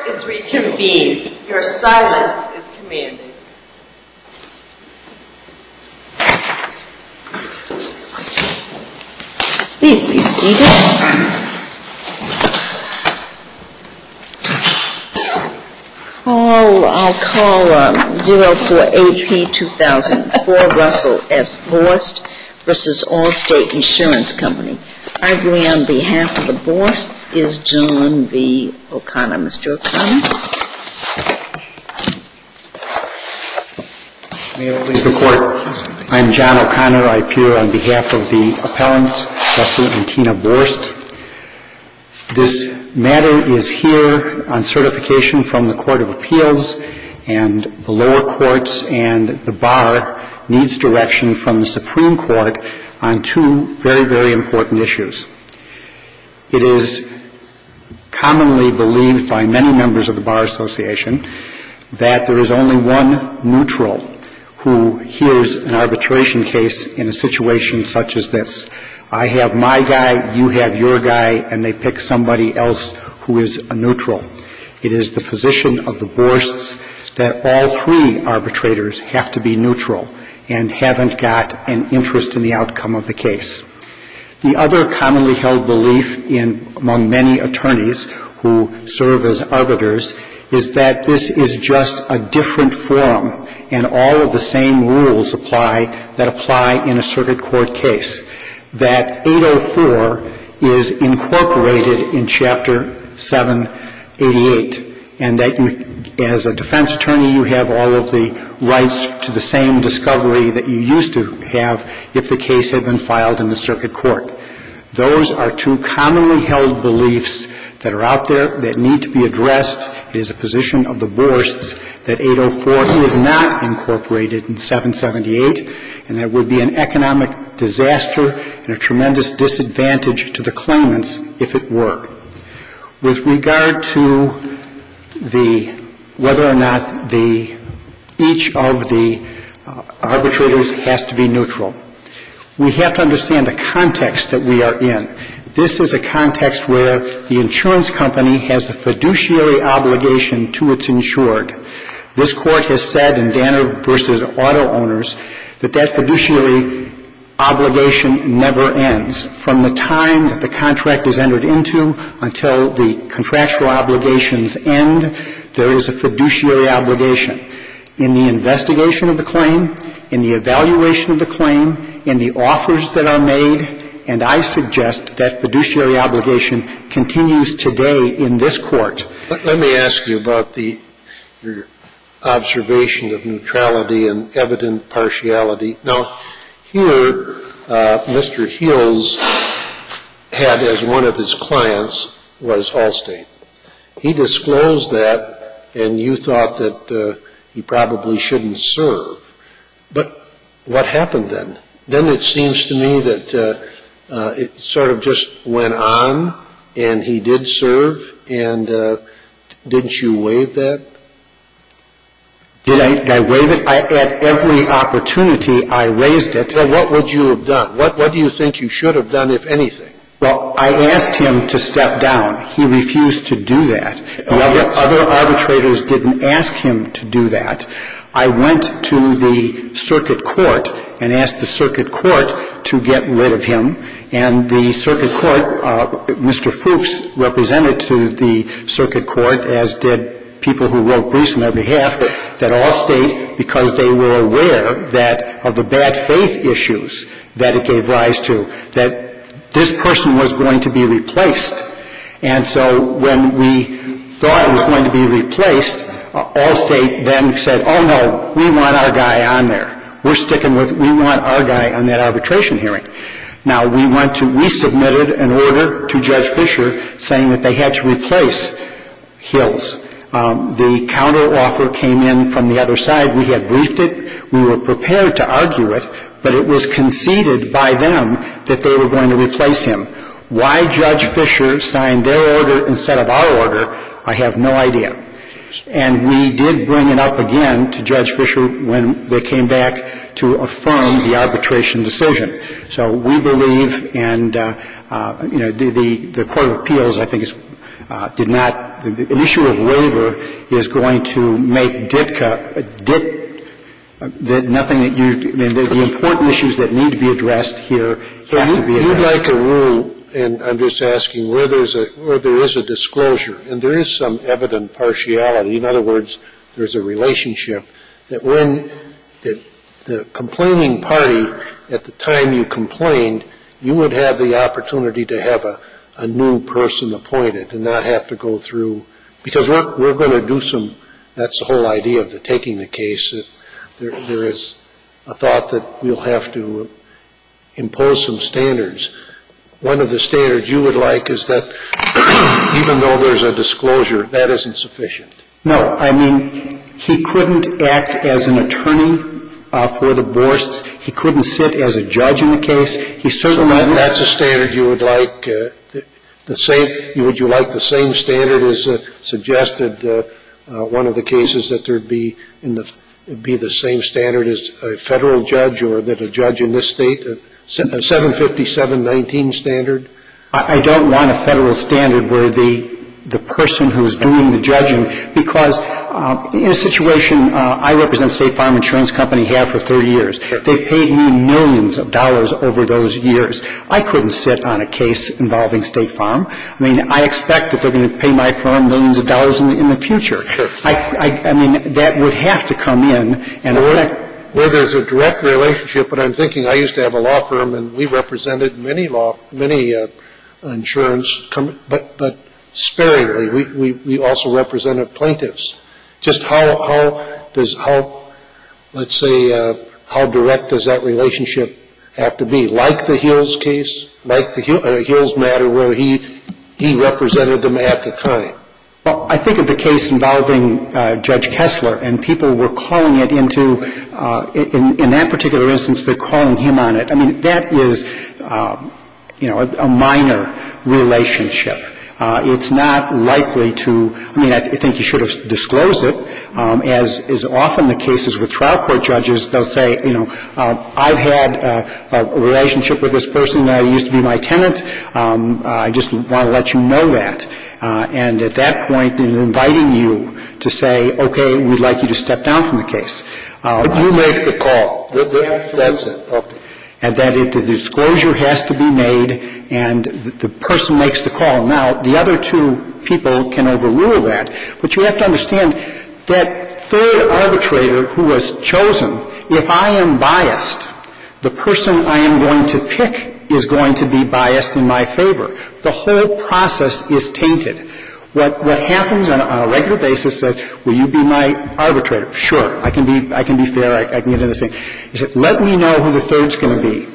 is reconvened. Your silence is commanded. Please be seated. I'll call 04AP2004 Russell S. Borst versus Allstate Insurance Company. Arguing on behalf of the Borsts is John V. O'Connor. Mr. O'Connor. May it please the Court. I'm John O'Connor. I appear on behalf of the appellants, Russell and Tina Borst. This matter is here on certification from the Court of Appeals, and the lower courts and the bar needs direction from the Supreme Court on two very, very important issues. It is commonly believed by many members of the Bar Association that there is only one neutral who hears an arbitration case in a situation such as this. I have my guy, you have your guy, and they pick somebody else who is a neutral. It is the position of the Borsts that all three arbitrators have to be neutral and haven't got an interest in the outcome of the case. The other commonly held belief among many attorneys who serve as arbiters is that this is just a different forum and all of the same rules that apply in a circuit court case, that 804 is incorporated in Chapter 788, and that you, as a defense attorney, you have all of the rights to the same discovery that you used to have if the case had been filed in the circuit court. Those are two commonly held beliefs that are out there that need to be addressed. It is a position of the Borsts that 804 is not incorporated in 778, and that would be an economic disaster and a tremendous disadvantage to the claimants if it were. With regard to whether or not each of the arbitrators has to be neutral, we have to understand the context that we are in. This is a context where the insurance company has a fiduciary obligation to its insured. This Court has said in Danner v. Auto Owners that that fiduciary obligation never ends. From the time that the contract is entered into until the contractual obligations end, there is a fiduciary obligation. In the investigation of the claim, in the evaluation of the claim, in the offers that are made, and I suggest that fiduciary obligation continues today in this Court. Let me ask you about your observation of neutrality and evident partiality. Now, here, Mr. Hills had as one of his clients was Allstate. He disclosed that, and you thought that he probably shouldn't serve. But what happened then? Then it seems to me that it sort of just went on, and he did serve, and didn't you waive that? Did I waive it? At every opportunity, I raised it. Well, what would you have done? What do you think you should have done, if anything? Well, I asked him to step down. He refused to do that. The other arbitrators didn't ask him to do that. I went to the circuit court and asked the circuit court to get rid of him, and the circuit court, Mr. Fuchs, represented to the circuit court, as did people who wrote briefs on their behalf, that Allstate, because they were aware that of the bad faith issues that it gave rise to, that this person was going to be replaced. And so when we thought it was going to be replaced, Allstate then said, oh, no, we want our guy on there. We want our guy on that arbitration hearing. Now, we submitted an order to Judge Fisher saying that they had to replace Hills. The counteroffer came in from the other side. We had briefed it. We were prepared to argue it, but it was conceded by them that they were going to replace him. Why Judge Fisher signed their order instead of our order, I have no idea. And we did bring it up again to Judge Fisher when they came back to affirm the arbitration decision. So we believe, and the Court of Appeals, I think, is did not, an issue of waiver is going to make that nothing that you, I mean, the important issues that need to be addressed here have to be addressed. You'd like a rule, and I'm just asking where there is a disclosure, and there is some evident partiality. In other words, there's a relationship that when the complaining party, at the time you complained, you would have the opportunity to have a new person appointed and not have to go through, because we're going to do some, that's the whole idea of taking the case, that there is a thought that we'll have to impose some standards. One of the standards you would like is that even though there's a disclosure, that isn't sufficient. No, I mean, he couldn't act as an attorney for the Borst. He couldn't sit as a judge in the case. He certainly So that's a standard you would like the same. Would you like the same standard as suggested one of the cases that there'd be the same standard as a federal judge, or that a judge in this state, a 757-19 standard? I don't want a federal standard where the person who's doing the judging, because in a situation I represent State Farm Insurance Company, have for 30 years. They've paid me millions of dollars over those years. I couldn't sit on a case involving State Farm. I mean, I expect that they're going to pay my firm millions of dollars in the future. Sure. I mean, that would have to come in and affect. Where there's a direct relationship, but I'm thinking I used to have a law firm, and we represented many insurance, but sparingly. We also represented plaintiffs. Just how direct does that relationship have to be? Like the Hills case, like the Hills matter where he represented them at the time. Well, I think of the case involving Judge Kessler, and people were calling it into, in that particular instance, they're calling him on it. I mean, that is, a minor relationship. It's not likely to, I mean, I think he should have disclosed it. As is often the cases with trial court judges, they'll say, I've had a relationship with this person. He used to be my tenant. I just want to let you know that. And at that point, in inviting you to say, okay, we'd like you to step down from the case. You make the call. That's it. Okay. And that the disclosure has to be made, and the person makes the call. Now, the other two people can overrule that, but you have to understand that third arbitrator who was chosen, if I am biased, the person I am going to pick is going to be biased in my favor. The whole process is tainted. What happens on a regular basis is, will you be my arbitrator? Sure, I can be fair, I can get into this thing. He said, let me know who the third's going to be.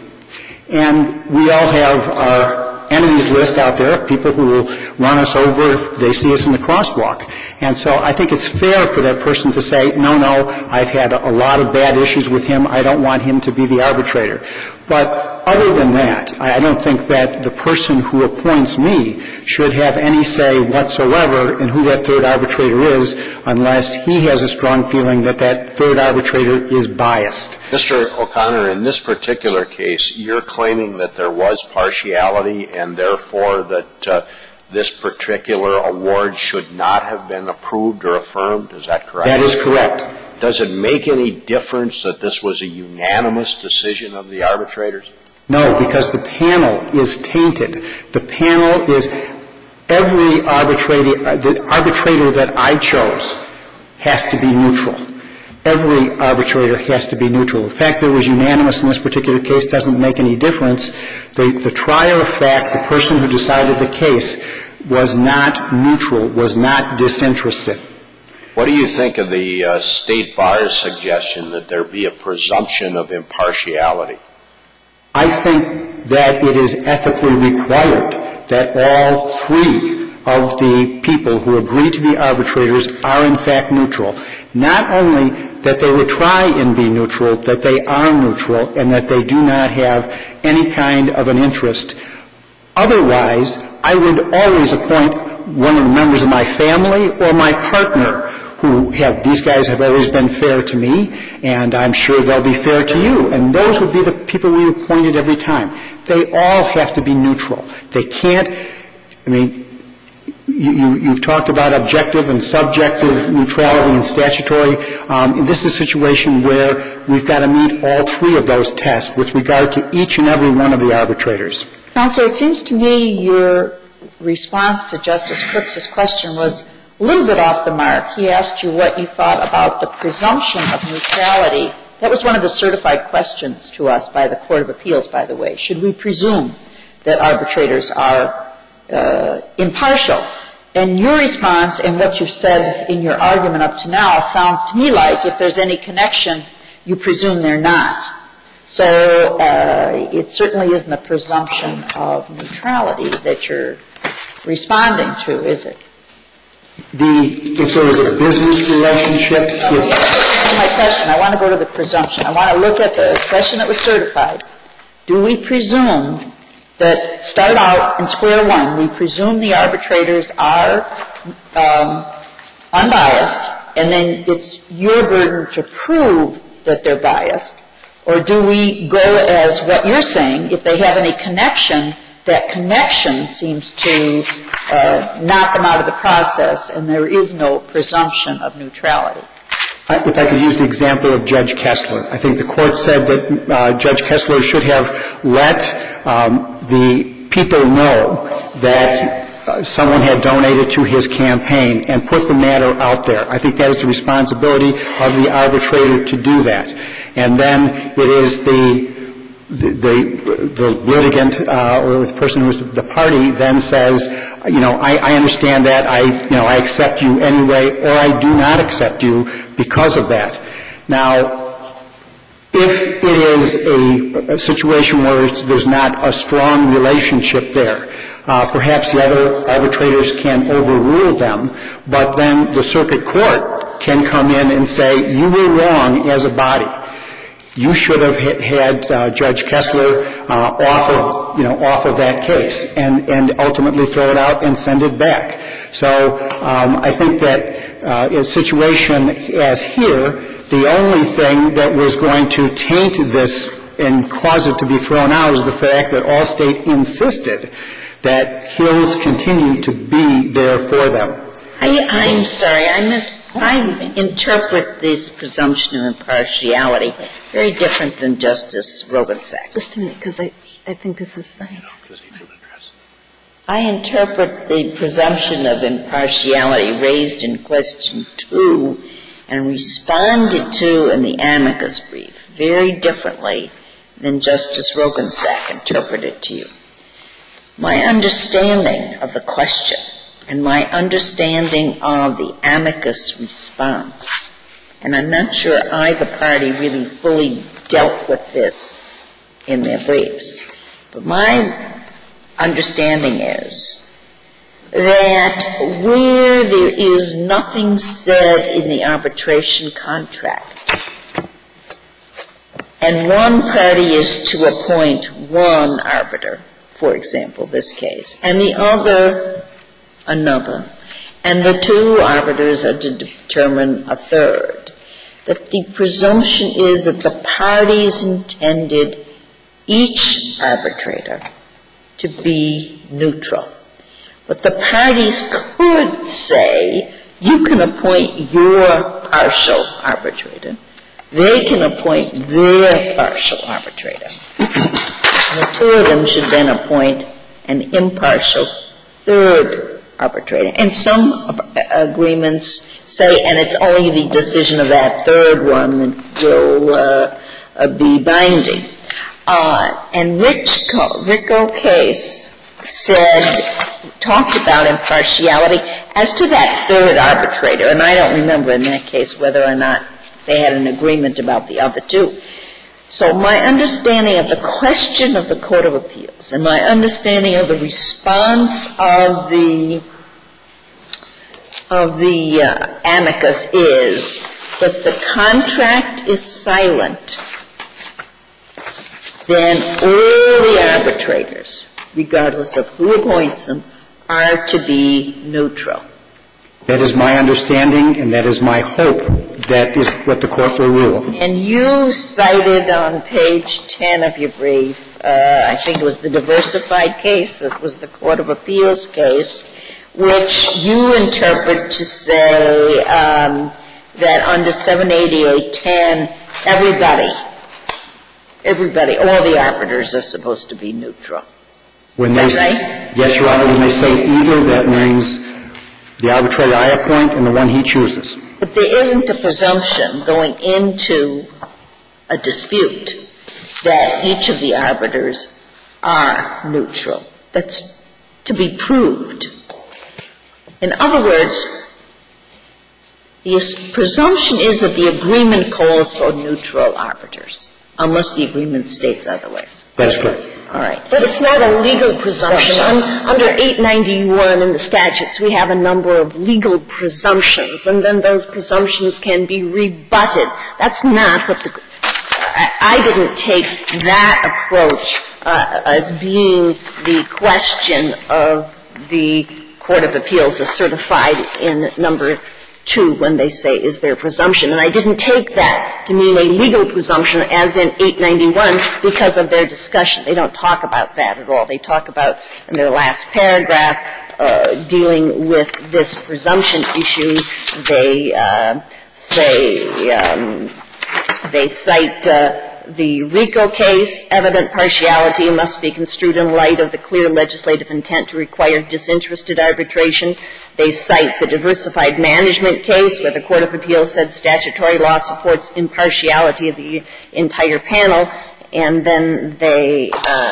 And we all have our enemies list out there, people who will run us over if they see us in the crosswalk. And so I think it's fair for that person to say, no, I've had a lot of bad issues with him. I don't want him to be the arbitrator. But other than that, I don't think that the person who appoints me should have any say whatsoever in who that third arbitrator is unless he has a strong feeling that that third arbitrator is biased. Mr. O'Connor, in this particular case, you're claiming that there was partiality and therefore that this particular award should not have been approved or affirmed. Is that correct? That is correct. Does it make any difference that this was a unanimous decision of the arbitrators? No, because the panel is tainted. The panel is every arbitrator, the arbitrator that I chose has to be neutral. Every arbitrator has to be neutral. The fact that it was unanimous in this particular case doesn't make any difference. The trier of fact, the person who decided the case, was not neutral, was not disinterested. What do you think of the State Bar's suggestion that there be a presumption of impartiality? I think that it is ethically required that all three of the people who agree to be arbitrators are in fact neutral. Not only that they would try and be neutral, that they are neutral, and that they do not have any kind of an interest. Otherwise, I would always appoint one of the members of my family or my partner who these guys have always been fair to me, and I'm sure they'll be fair to you. And those would be the people we appointed every time. They all have to be neutral. They can't, You've talked about objective and subjective neutrality and statutory. This is a situation where we've got to meet all three of those tests with regard to each and every one of the arbitrators. Counselor, it seems to me your response to Justice Crooks's question was a little bit off the mark. He asked you what you thought about the presumption of neutrality. That was one of the certified questions to us by the Court of Appeals, by the way. Should we presume that arbitrators are impartial? And your response and what you've said in your argument up to now sounds to me like if there's any connection, you presume they're not. So it certainly isn't a presumption of neutrality that you're responding to, is it? If there was a business relationship. That's my question. I want to go to the presumption. I want to look at the question that was certified. Do we presume that, start out in square one, we presume the arbitrators are unbiased, and then it's your burden to prove that they're biased? Or do we go as what you're saying, if they have any connection, that connection seems to knock them out of the process and there is no presumption of neutrality? If I could use the example of Judge Kessler. I think the Court said that Judge Kessler should have let the people know that someone had donated to his campaign and put the matter out there. I think that is the responsibility of the arbitrator to do that. And then it is the litigant or the person who is the party then says, I understand that, I accept you anyway, or I do not accept you because of that. Now, if it is a situation where there's not a strong relationship there, perhaps the other arbitrators can overrule them, but then the circuit court can come in and say, you were wrong as a body. You should have had Judge Kessler off of that case and ultimately throw it out and send it back. So I think that in a situation as here, the only thing that was going to taint this and cause it to be thrown out is the fact that Allstate insisted that Hills continue to be there for them. I'm sorry. I interpret this presumption of impartiality very different than Justice Rogensack. Just a minute, because I think this is the same. I interpret the presumption of impartiality raised in question 2 and responded to in the amicus brief very differently than Justice Rogensack interpreted to you. My understanding of the question and my understanding of the amicus response, and I'm not sure either party really fully dealt with this in their briefs, but my understanding is that where there is nothing said in the arbitration contract and one party is to appoint one arbiter, for example, this case, and the other another, and the two arbiters are to determine a third, that the presumption is that the parties intended each arbitrator to be neutral. But the parties could say, you can appoint your partial arbitrator. They can appoint their partial arbitrator. And the two of them should then appoint an impartial third arbitrator. And some agreements say, and it's only the decision of that third one that will be binding. And Rico case talked about impartiality as to that third arbitrator. And I don't remember in that case whether or not they had an agreement about the other two. So my understanding of the question of the Court of Appeals and my understanding of the response of the amicus is if the contract is silent, then all the arbitrators, regardless of who appoints them, are to be neutral. That is my understanding, and that is my hope. That is what the Court will rule. And you cited on page 10 of your brief, I think it was the diversified case, that was the Court of Appeals case, which you interpret to say that under 788.10, everybody, all the arbiters are supposed to be neutral. Is that right? Yes, Your Honor. When they say either, that means the arbitrator I appoint and the one he chooses. But there isn't a presumption going into a dispute that each of the arbiters are neutral. That's to be proved. In other words, the presumption is that the agreement calls for neutral arbiters, unless the agreement states otherwise. That's correct. All right. But it's not a legal presumption. Under 891 in the statutes, we have a number of legal presumptions, and then those presumptions can be rebutted. That's not what I didn't take that approach as being the question of the Court of Appeals as certified in number 2 when they say, is there a presumption? And I didn't take that to mean a legal presumption as in 891 because of their discussion. They don't talk about that at all. They talk about, in their last paragraph, dealing with this presumption issue. They they cite the RICO case, evident partiality must be construed in light of the clear legislative intent to require disinterested arbitration. They cite the diversified management case where the Court of Appeals said statutory law supports impartiality of the entire panel, and then they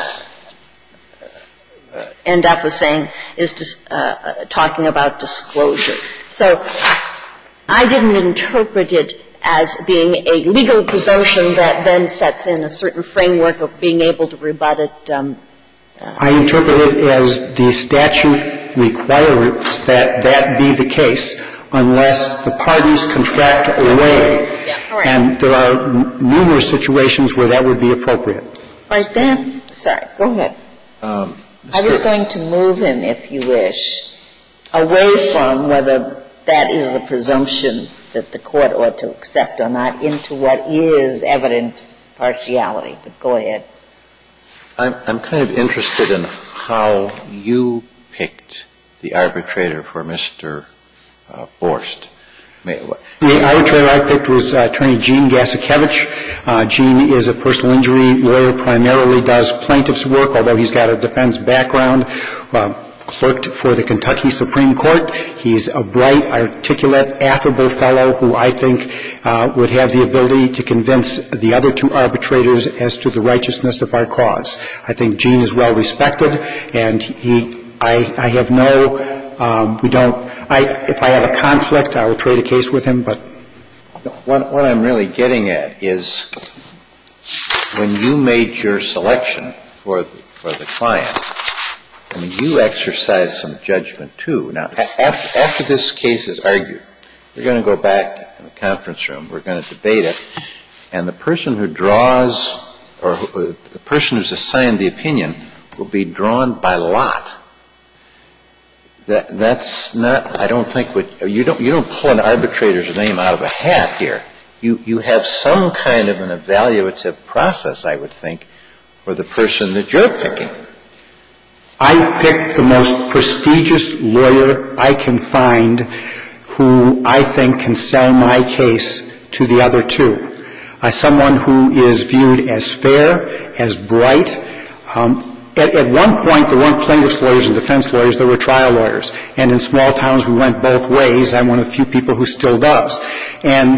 end up with saying, talking about disclosure. So I didn't interpret it as being a legal presumption that then sets in a certain framework of being able to rebut it. I interpret it as the statute requires that be the case unless the parties contract away. And there are numerous situations where that would be appropriate. Right then? Sorry. Go ahead. I was going to move him, if you wish, away from whether that is the presumption that the Court ought to accept or not into what is evident partiality. But go ahead. I'm kind of interested in how you picked the arbitrator for Mr. Borst. The arbitrator I picked was Attorney Gene Gasikevich. Gene is a personal injury lawyer, primarily does plaintiff's work, although he's got a defense background. Clerked for the Kentucky Supreme Court. He's a bright, articulate, affable fellow who I think would have the ability to convince the other two arbitrators as to the righteousness of our cause. I think Gene is well respected, and I have no, if I have a conflict, I will trade a case with him, but. What I'm really getting at is when you made your selection for the client, I mean, you exercised some judgment, too. Now, after this case is argued, we're going to go back in the conference room, we're going to debate it, and the person who draws or the person who's assigned the opinion will be drawn by lot. That's not, I don't think, you don't pull an arbitrator's name out of a hat here. You have some kind of an evaluative process, I would think, for the person that you're picking. I picked the most prestigious lawyer I can find who I think can sell my case to the other two. Someone who is viewed as fair, as bright. At one point, there weren't plaintiff's lawyers and defense lawyers, there were trial lawyers. And in small towns, we went both ways. I'm one of the few people who still does. And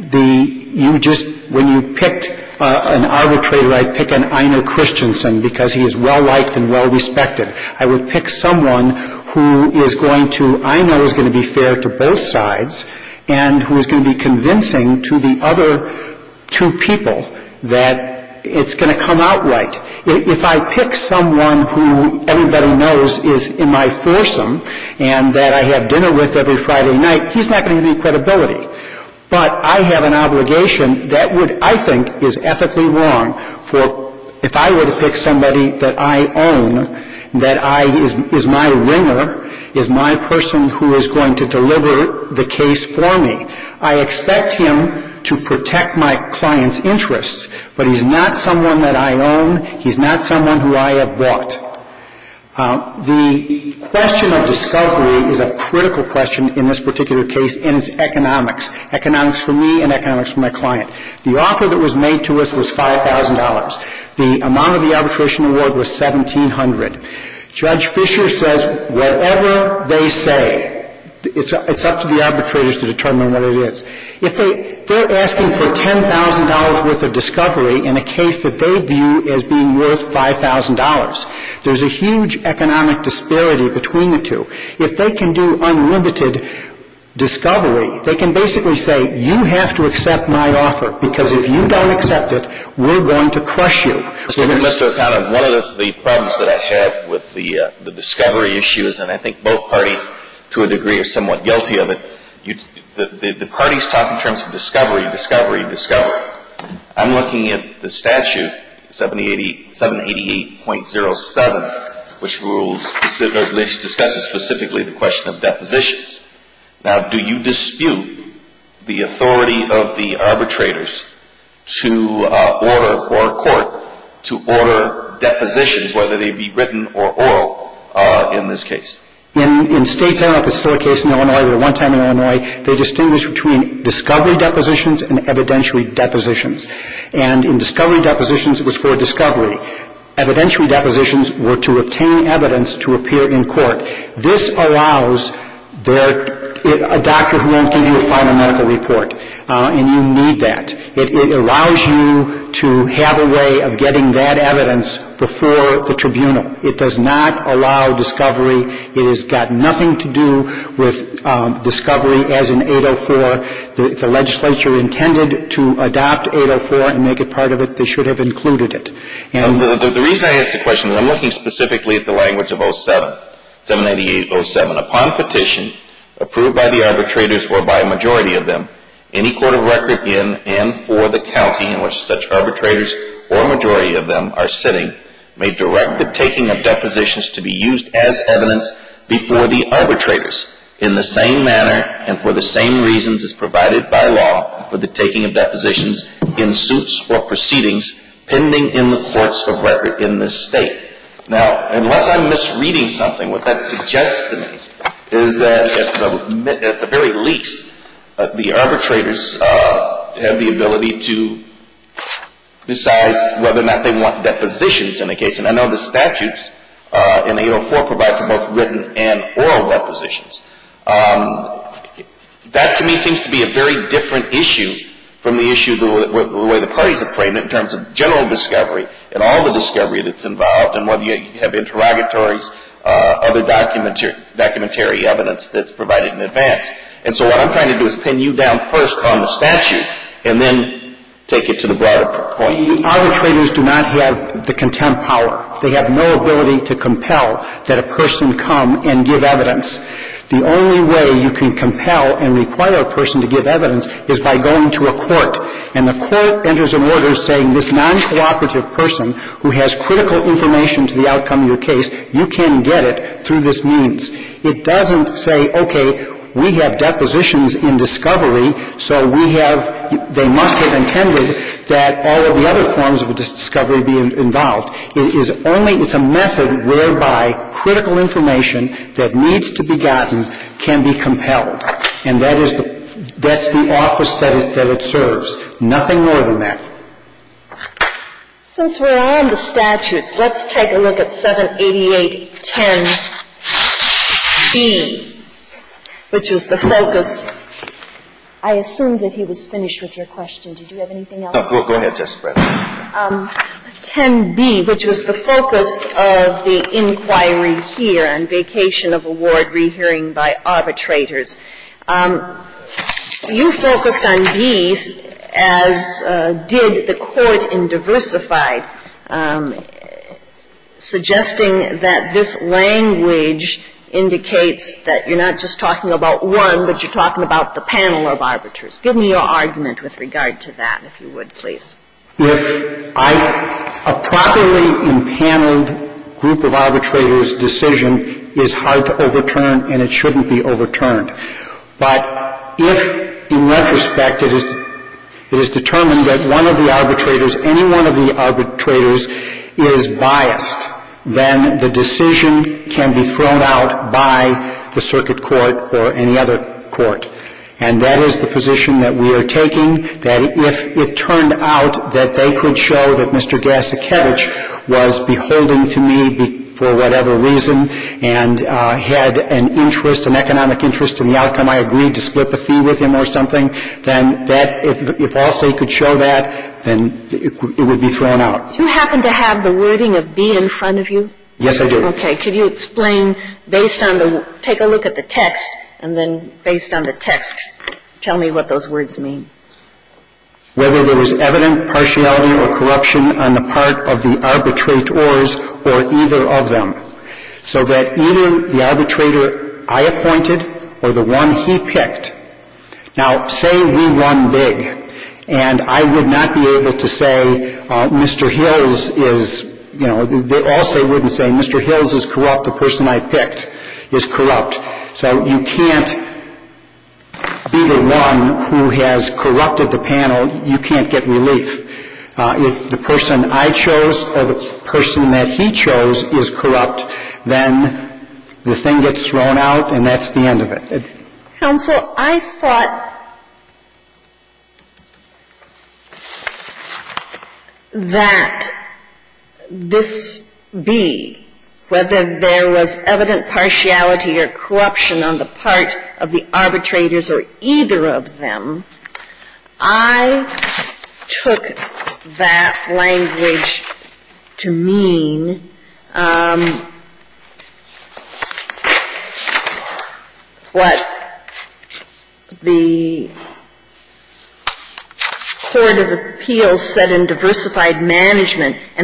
when you picked an arbitrator, I'd pick an Einar Christensen because he is well-liked and well-respected. I would pick someone who is I know is going to be fair to both sides and who is going to be convincing to the other two people that it's going to come out right. If I pick someone who everybody knows is in my foursome and that I have dinner with every Friday night, he's not going to have any credibility. But I have an obligation that I think is ethically wrong for if I were to pick somebody that I own, that is my ringer, is my person who is going to deliver the case for me. I expect him to protect my client's interests, but he's not someone that I own. He's not someone who I have bought. The question of discovery is a critical question in this particular case, and it's economics. Economics for me and economics for my client. The offer that was made to us was $5,000. The amount of the arbitration award was $1,700. Judge Fisher says whatever they say, it's up to the arbitrators to determine what it is. If they're asking for $10,000 worth of discovery in a case that they view as being worth $5,000, there's a huge economic disparity between the two. If they can do unlimited discovery, they can basically say, you have to accept my offer, because if you don't accept it, we're going to crush you. Mr. O'Connor, one of the problems that I have with the discovery issues, and I think both parties to a degree are somewhat guilty of it, the parties talk in terms of discovery. I'm looking at the statute, 788.07, which discusses specifically the question of depositions. Now, do you dispute the authority of the arbitrators to order, or a court, to order depositions, whether they be written or oral, in this case? In states, I don't know if it's still a case in Illinois, but at one time in Illinois, they distinguished between discovery depositions and evidentiary depositions. And in discovery depositions, it was for discovery. Evidentiary depositions were to obtain evidence to appear in court. This allows a doctor who won't give you a final medical report, and you need that. It allows you to have a way of getting that evidence before the tribunal. It does not allow discovery. It has got nothing to do with discovery as in 804. The legislature intended to adopt 804 and make it part of it. They should have included it. And the reason I asked the question is I'm looking specifically at the language of 788.07. Upon petition approved by the arbitrators or by a majority of them, any court of record in and for the county in which such arbitrators or a majority of them are sitting may direct the taking of depositions to be used as evidence before the arbitrators in the same manner and for the same reasons as provided by law for the taking of depositions in suits or proceedings pending in the courts of record in this state. Now, unless I'm misreading something, what that suggests to me is that at the very least, the arbitrators have the ability to decide whether or not they want depositions in a case. And I know the statutes in 804 provide for both written and oral depositions. That to me seems to be a very different issue from the issue, the way the parties have framed it in terms of general discovery and all the discovery that's involved and whether you have interrogatories, other documentary evidence that's provided in advance. And so what I'm trying to do is pin you down first on the statute and then take it to the broader point. The arbitrators do not have the contempt power. They have no ability to compel that a person come and give evidence. The only way you can compel and require a person to give evidence is by going to a court. And the court enters an order saying this non-cooperative person who has critical information to the outcome of your case, you can get it through this means. It doesn't say, okay, we have depositions in discovery, so they must have intended that all of the other forms of discovery be involved. It's a method whereby critical information that needs to be gotten can be compelled. And that's the office that it serves. Nothing more than that. Since we're on the statutes, let's take a look at 788.10b, which is the focus. I assumed that he was finished with your question. Did you have anything else? No, go ahead, Justice Brennan. 10b, which was the focus of the inquiry here on vacation of award rehearing by arbitrators. You focused on B's, as did the court in Diversified, suggesting that this language indicates that you're not just talking about one, but you're talking about the panel of arbiters. Give me your argument with regard to that, if you would, please. If a properly impaneled group of arbitrators' decision is hard to overturn and it shouldn't be overturned. But if, in retrospect, it is determined that one of the arbitrators, any one of the arbitrators, is biased, then the decision can be thrown out by the circuit court or any other court. And that is the position that we are taking, that if it turned out that they could show that Mr. Gasakevich was beholden to me for whatever reason and had an interest, an economic interest in the outcome, I agreed to split the fee with him or something, then that, if all State could show that, then it would be thrown out. Do you happen to have the wording of B in front of you? Yes, I do. Okay. Could you explain, based on take a look at the text, and then based on the text, tell me what those words mean. Whether there was evident partiality or corruption on the part of the arbitrators or either of them, so that either the arbitrator I appointed or the one he picked. Now, say we won big, and I would not be able to say Mr. Hills is, all State wouldn't say Mr. Hills is corrupt, the person I picked is corrupt. So you can't be the one who has corrupted the panel, you can't get relief. If the person I chose or the person that he chose is corrupt, then the thing gets thrown out and that's the end of it. Counsel, I thought that this B, whether there was evident partiality or corruption on the part of the arbitrators or either of them, I took that language to mean what the Court of Appeals said in diversified management, and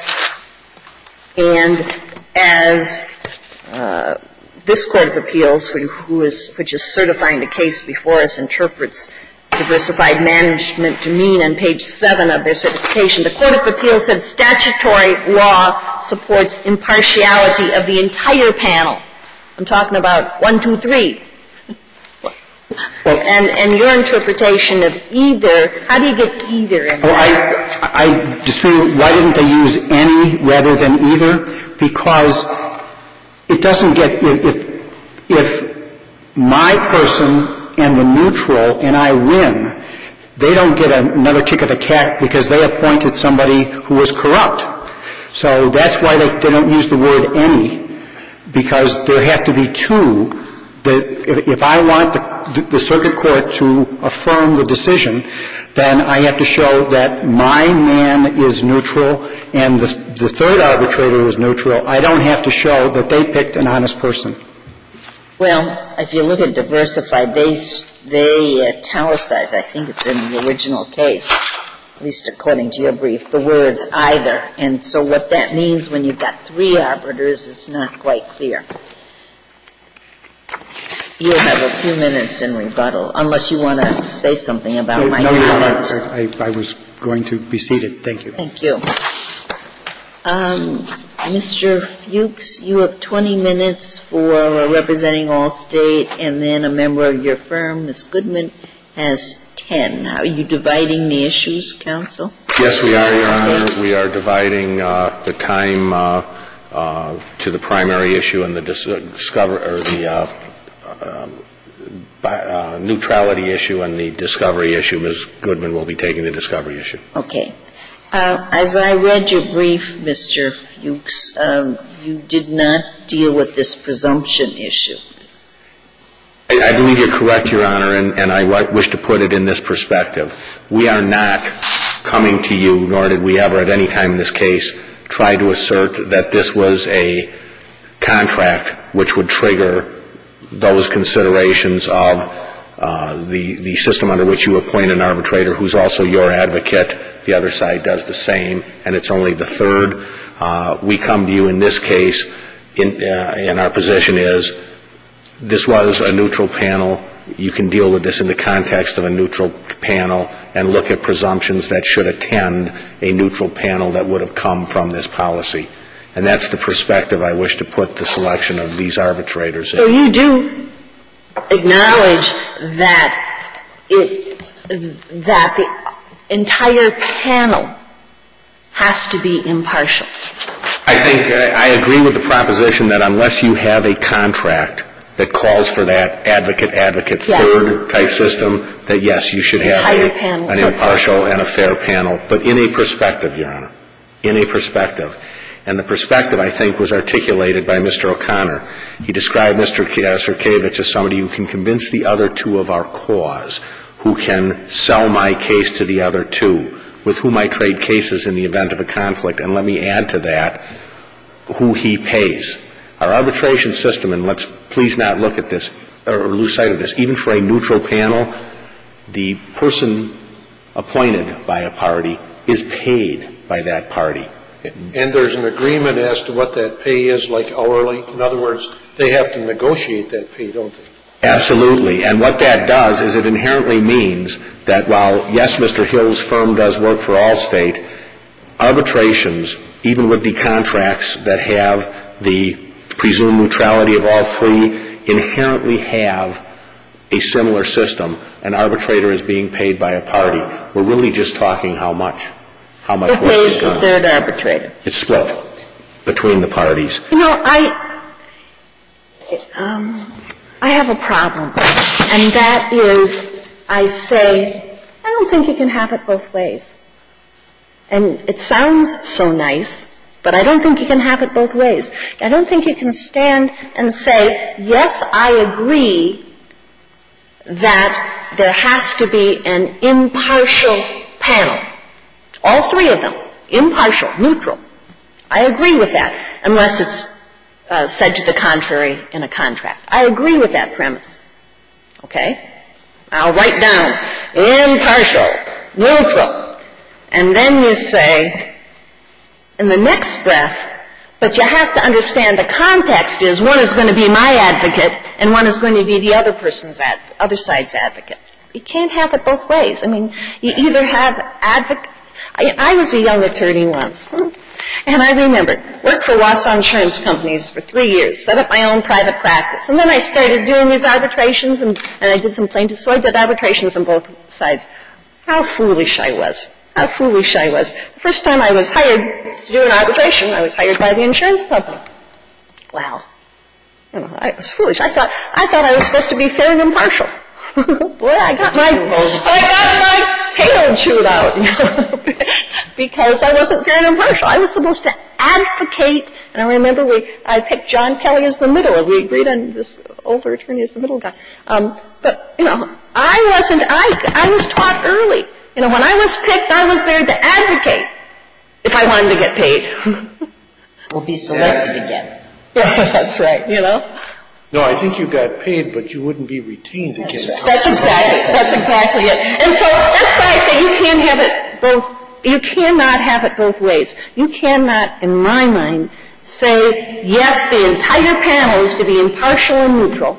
as this Court of Appeals, which is certifying the case before us, interprets diversified management to mean on page 7 of their certification, the Court of Appeals said statutory law supports impartiality of the entire panel. I'm talking about 1, 2, 3. And your interpretation of either, how do you get either in there? I dispute, why didn't they use any rather than either? Because it doesn't get, if my person and the neutral and I win, they don't get another kick of the cat because they appointed somebody who was corrupt. So that's why they don't use the word any, because there have to be two. If I want the circuit court to affirm the decision, then I have to show that my man is neutral and the third arbitrator is neutral. I don't have to show that they picked an honest person. Well, if you look at diversified, they italicize, I think it's in the original case, at least according to your brief, the words either. And so what that means when you've got three arbiters, it's not quite clear. You'll have a few minutes in rebuttal, unless you want to say something about my comment. I was going to be seated. Thank you. Thank you. Mr. Fuchs, you have 20 minutes for representing Allstate, and then a member of your firm, Ms. Goodman, has 10. How are you dividing the issues, counsel? Yes, we are, Your Honor. We are dividing the time to the primary issue and the neutrality issue and the discovery issue. Ms. Goodman will be taking the discovery issue. Okay. As I read your brief, Mr. Fuchs, you did not deal with this presumption issue. I believe you're correct, Your Honor, and I wish to put it in this perspective. We are not coming to you, nor did we ever at any time in this case try to assert that this was a contract which would trigger those considerations of the system under which you appoint an arbitrator who's also your advocate. The other side does the same, and it's only the third. We come to you in this case, and our position is this was a neutral panel. You can deal with this in the context of a neutral panel and look at presumptions that should attend a neutral panel that would have come from this policy. And that's the perspective I wish to put the selection of these arbitrators in. So you do acknowledge that the entire panel has to be impartial. I think I agree with the proposition that unless you have a contract that calls for that advocate third type system, that yes, you should have an impartial and a fair panel, but in a perspective, Your Honor, in a perspective. And the perspective, I think, was articulated by Mr. O'Connor. He described Mr. Sirkevich as somebody who can convince the other two of our cause, who can sell my case to the other two, with whom I trade cases in the event of a conflict. And let me add to that, who he pays. Our arbitration system, and let's please not look at this or lose sight of this, even for a neutral panel, the person appointed by a party is paid by that party. And there's an agreement as to what that pay is, like hourly. In other words, they have to negotiate that pay, don't they? Absolutely. And what that does is it inherently means that while, yes, Mr. Hill's firm does work for Allstate, arbitrations, even with the contracts that have the presumed neutrality of all three, inherently have a similar system. An arbitrator is being paid by a party. We're really just talking how much. How much work is done. Who pays the third arbitrator? It's split between the parties. You know, I have a problem, and that is I say, I don't think you can have it both ways. And it sounds so nice, but I don't think you can have it both ways. I don't think you can stand and say, yes, I agree that there has to be an impartial panel. All three of them, impartial, neutral. I agree with that, unless it's said to the contrary in a contract. I agree with that premise. Okay? I'll write down impartial, neutral. And then you say, in the next breath, but you have to understand the context is one is going to be my advocate and one is going to be the other side's advocate. You can't have it both ways. I mean, you either have advocate. I was a young attorney once, and I remember, worked for Wausau Insurance Companies for 3 years, set up my own private practice, and then I started doing these arbitrations, and I did some plaintiffs, so I did arbitrations on both sides. How foolish I was. How foolish I was. The first time I was hired to do an arbitration, I was hired by the insurance company. Wow. You know, I was foolish. I thought I was supposed to be fair and impartial. Boy, I got my tail chewed out, you know, because I wasn't fair and impartial. I was supposed to advocate, and I remember I picked John Kelly as the middle. We agreed on this older attorney as the middle guy. But, you know, I was taught early. You know, when I was picked, I was there to advocate if I wanted to get paid. We'll be selected again. Yeah, that's right, you know. No, I think you got paid, but you wouldn't be retained again. That's exactly it. And so that's why I say you can't have it both. You cannot have it both ways. You cannot, in my mind, say, yes, the entire panel is to be impartial and neutral,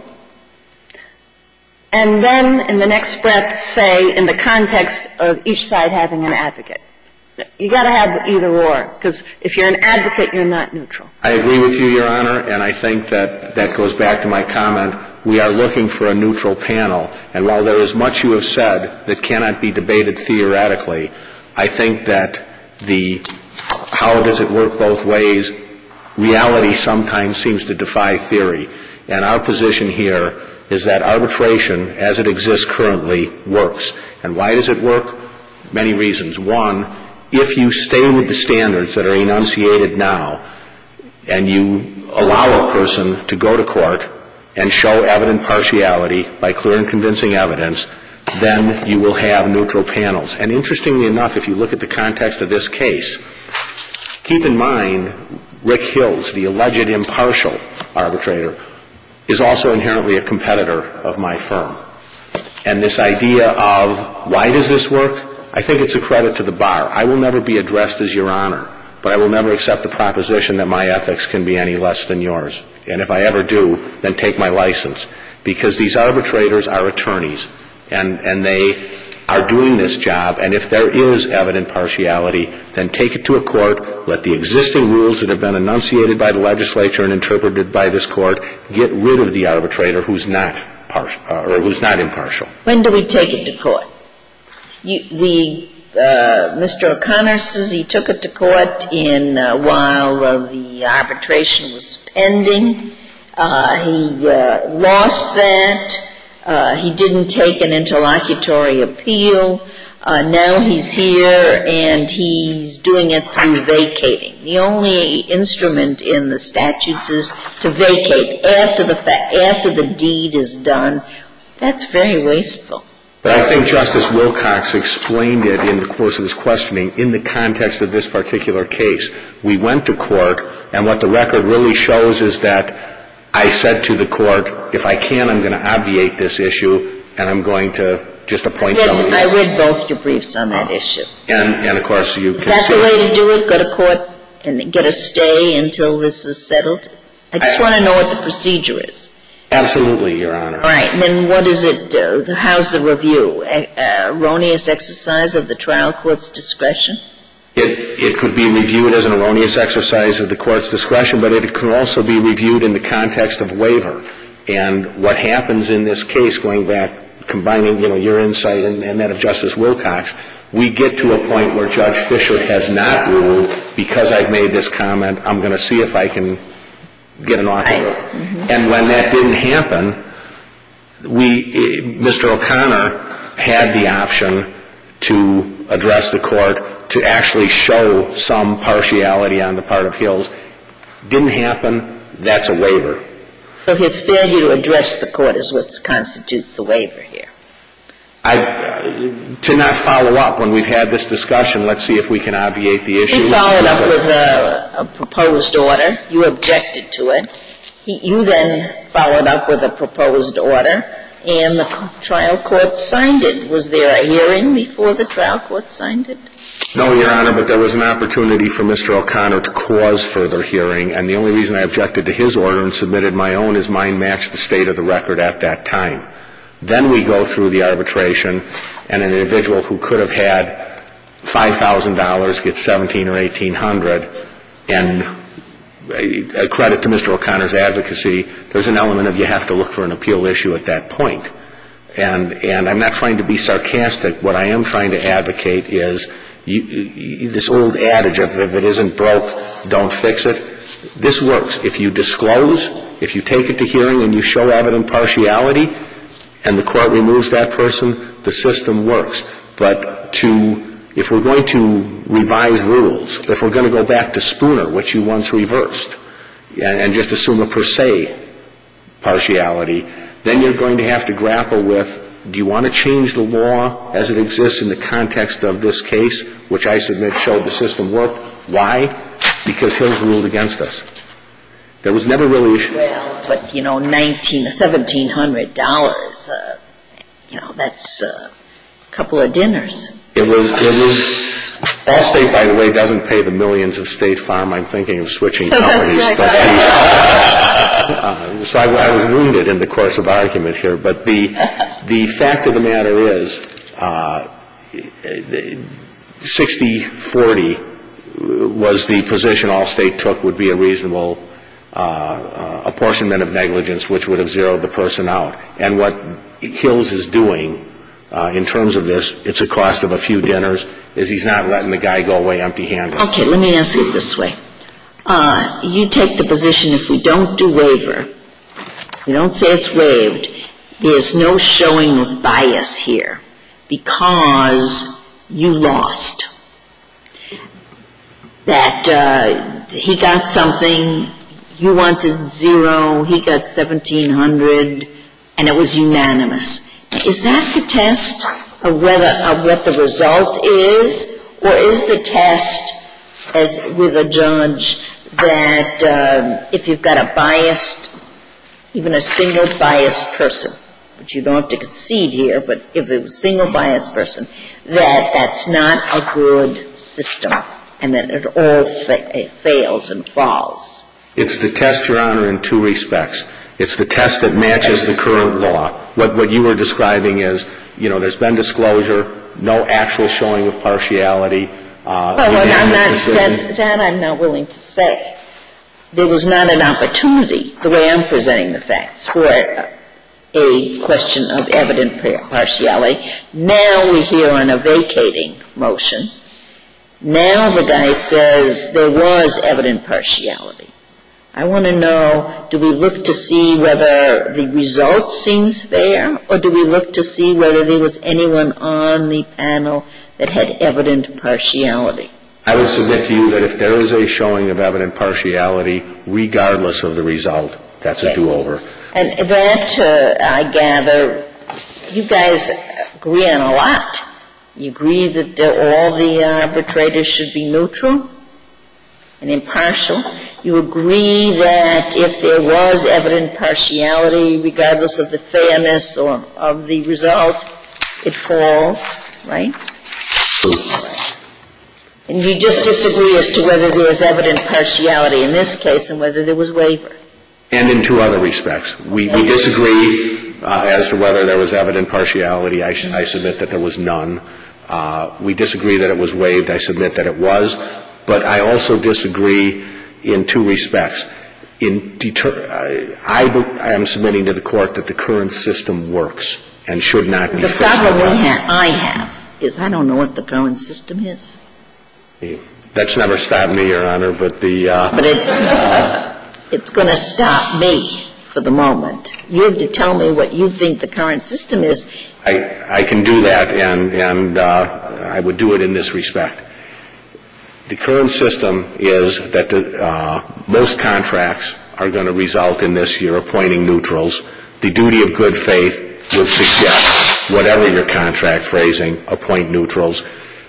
and then in the next breath say, in the context of each side having an advocate. You got to have either or, because if you're an advocate, you're not neutral. I agree with you, Your Honor, and I think that goes back to my comment. We are looking for a neutral panel, and while there is much you have said that cannot be debated theoretically, I think that how does it work both ways, reality sometimes seems to defy theory. And our position here is that arbitration, as it exists currently, works. And why does it work? Many reasons. One, if you stay with the standards that are enunciated now and you allow a person to go to court and show evident partiality by clear and convincing evidence, then you will have neutral panels. And interestingly enough, if you look at the context of this case, keep in mind Rick Hills, the alleged impartial arbitrator, is also inherently a competitor of my firm. And this idea of why does this work? I think it's a credit to the bar. I will never be addressed as Your Honor, but I will never accept the proposition that my ethics can be any less than yours. And if I ever do, then take my license. Because these arbitrators are attorneys, and they are doing this job, and if there is evident partiality, then take it to a court, let the existing rules that have been enunciated by the legislature and interpreted by this court get rid of the arbitrator who's not partial, or who's not impartial. When do we take it to court? The Mr. O'Connor says he took it to court while the arbitration was pending. He lost that. He didn't take an interlocutory appeal. Now he's here and he's doing it through vacating. The only instrument in the statutes is to vacate after the deed is done. That's very wasteful. But I think Justice Wilcox explained it in the course of his questioning in the context of this particular case. We went to court, and what the record really shows is that I said to the court, if I can, I'm going to obviate this issue, and I'm going to just appoint somebody. I read both your briefs on that issue. And of course, you can see. Is that the way to do it? Go to court and get a stay until this is settled? I just want to know what the procedure is. Absolutely, Your Honor. All right. And then what is it? How's the review? Erroneous exercise of the trial court's discretion? It could be reviewed as an erroneous exercise of the court's discretion, but it could also be reviewed in the context of waiver. And what happens in this case, going back, combining, your insight and that of Justice Wilcox, we get to a point where Judge Fisher has not ruled, because I've made this comment, I'm going to see if I can get an offer. Mm-hmm. And when that didn't happen, Mr. O'Connor had the option to address the court to actually show some partiality on the part of Hills. Didn't happen. That's a waiver. So his failure to address the court is what constitutes the waiver here. To not follow up when we've had this discussion, let's see if we can obviate the issue. He followed up with a proposed order. You objected to it. You then followed up with a proposed order, and the trial court signed it. Was there a hearing before the trial court signed it? No, Your Honor, but there was an opportunity for Mr. O'Connor to cause further hearing, and the only reason I objected to his order and submitted my own is mine matched the state of the record at that time. Then we go through the arbitration, and an individual who could have had $5,000 gets $1,700 or $1,800, and a credit to Mr. O'Connor's advocacy, there's an element of you have to look for an appeal issue at that point. And I'm not trying to be sarcastic. What I am trying to advocate is this old adage of if it isn't broke, don't fix it. This works. If you disclose, if you take it to hearing and you show evident partiality and the court removes that person, the system works. But if we're going to revise rules, if we're going to go back to Spooner, which you once reversed, and just assume a per se partiality, then you're going to have to grapple with, do you want to change the law as it exists in the context of this case, which I submit showed the system worked? Why? Because Hills ruled against us. There was never really Well, but, $1,700, that's a couple of dinners. It was Allstate, by the way, doesn't pay the millions of State Farm. I'm thinking of switching companies. That's right. So I was wounded in the course of argument here. But the fact of the matter is 60-40 was the position Allstate took would be a reasonable apportionment of negligence, which would have zeroed the person out. And what Hills is doing in terms of this, it's a cost of a few dinners, is he's not letting the guy go away empty-handed. Okay, let me ask it this way. You take the position if we don't do waiver, we don't say it's waived, there's no showing of bias here because you lost. That he got something, you wanted zero, he got 1,700, and it was unanimous. Is that the test of what the result is, or is the test, as with a judge, that if you've got a biased, even a single biased person, which you don't have to concede here, but if it was a single biased person, that's not a good system and that it all fails and falls? It's the test, Your Honor, in two respects. It's the test that matches the current law. What you were describing is, there's been disclosure, no actual showing of partiality. That I'm not willing to say. There was not an opportunity, the way I'm presenting the facts, for a question of evident partiality. Now we're here on a vacating motion. Now the guy says there was evident partiality. I want to know, do we look to see whether the result seems fair, or do we look to see whether there was anyone on the panel that had evident partiality? I would submit to you that if there is a showing of evident partiality, regardless of the result, that's a do-over. And that, I gather, you guys agree on a lot. You agree that all the arbitrators should be neutral and impartial. You agree that if there was evident partiality, regardless of the fairness or of the result, it falls, right? And you just disagree as to whether there was evident partiality in this case and whether there was waiver. And in two other respects. We disagree as to whether there was evident partiality. I submit that there was none. We disagree that it was waived. I submit that it was. But I also disagree in two respects. I am submitting to the Court that the current system works and should not be fixed. The problem I have is I don't know what the current system is. That's never stopped me, Your Honor, but it's going to stop me for the moment. You have to tell me what you think the current system is. I can do that, and I would do it in this respect. The current system is that most contracts are going to result in this. You're appointing neutrals. The duty of good faith would suggest, whatever your contract phrasing, appoint neutrals.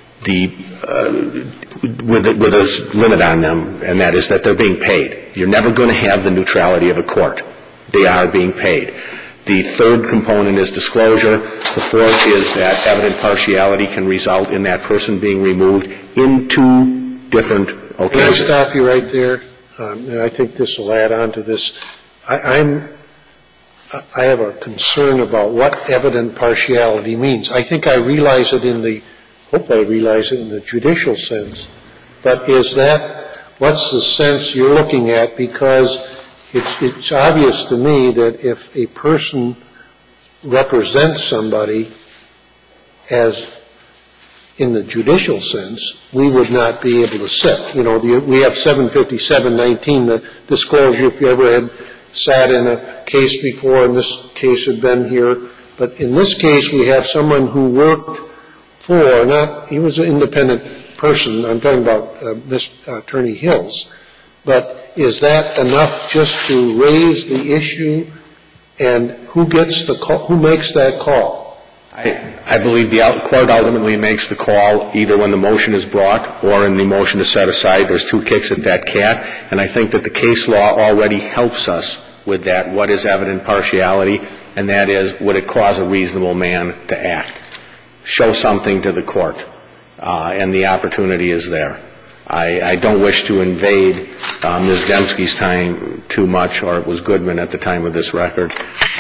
With a limit on them, and that is that they're being paid. You're never going to have the neutrality of a court. They are being paid. The third component is disclosure. The fourth is that evident partiality can result in that person being removed in two different occasions. Can I stop you right there? And I think this will add on to this. I have a concern about what evident partiality means. I think I realize it hope I realize it in the judicial sense. But what's the sense you're looking at? Because it's obvious to me that if a person represents somebody as in the judicial sense, we would not be able to sit. You know, we have 757-19, the disclosure, if you ever had sat in a case before, and this case had been here. But in this case, we have someone who worked he was an independent person. I'm talking about Attorney Hills. But is that enough just to raise the issue? And who gets the call? Who makes that call? I believe the court ultimately makes the call either when the motion is brought or in the motion to set aside. There's two kicks at that cat. And I think that the case law already helps us with that. What is evident partiality? And that is, would it cause a reasonable man to act? Show something to the court, and the opportunity is there. I don't wish to invade Ms. Dembski's time too much, or it was Goodman at the time of this record.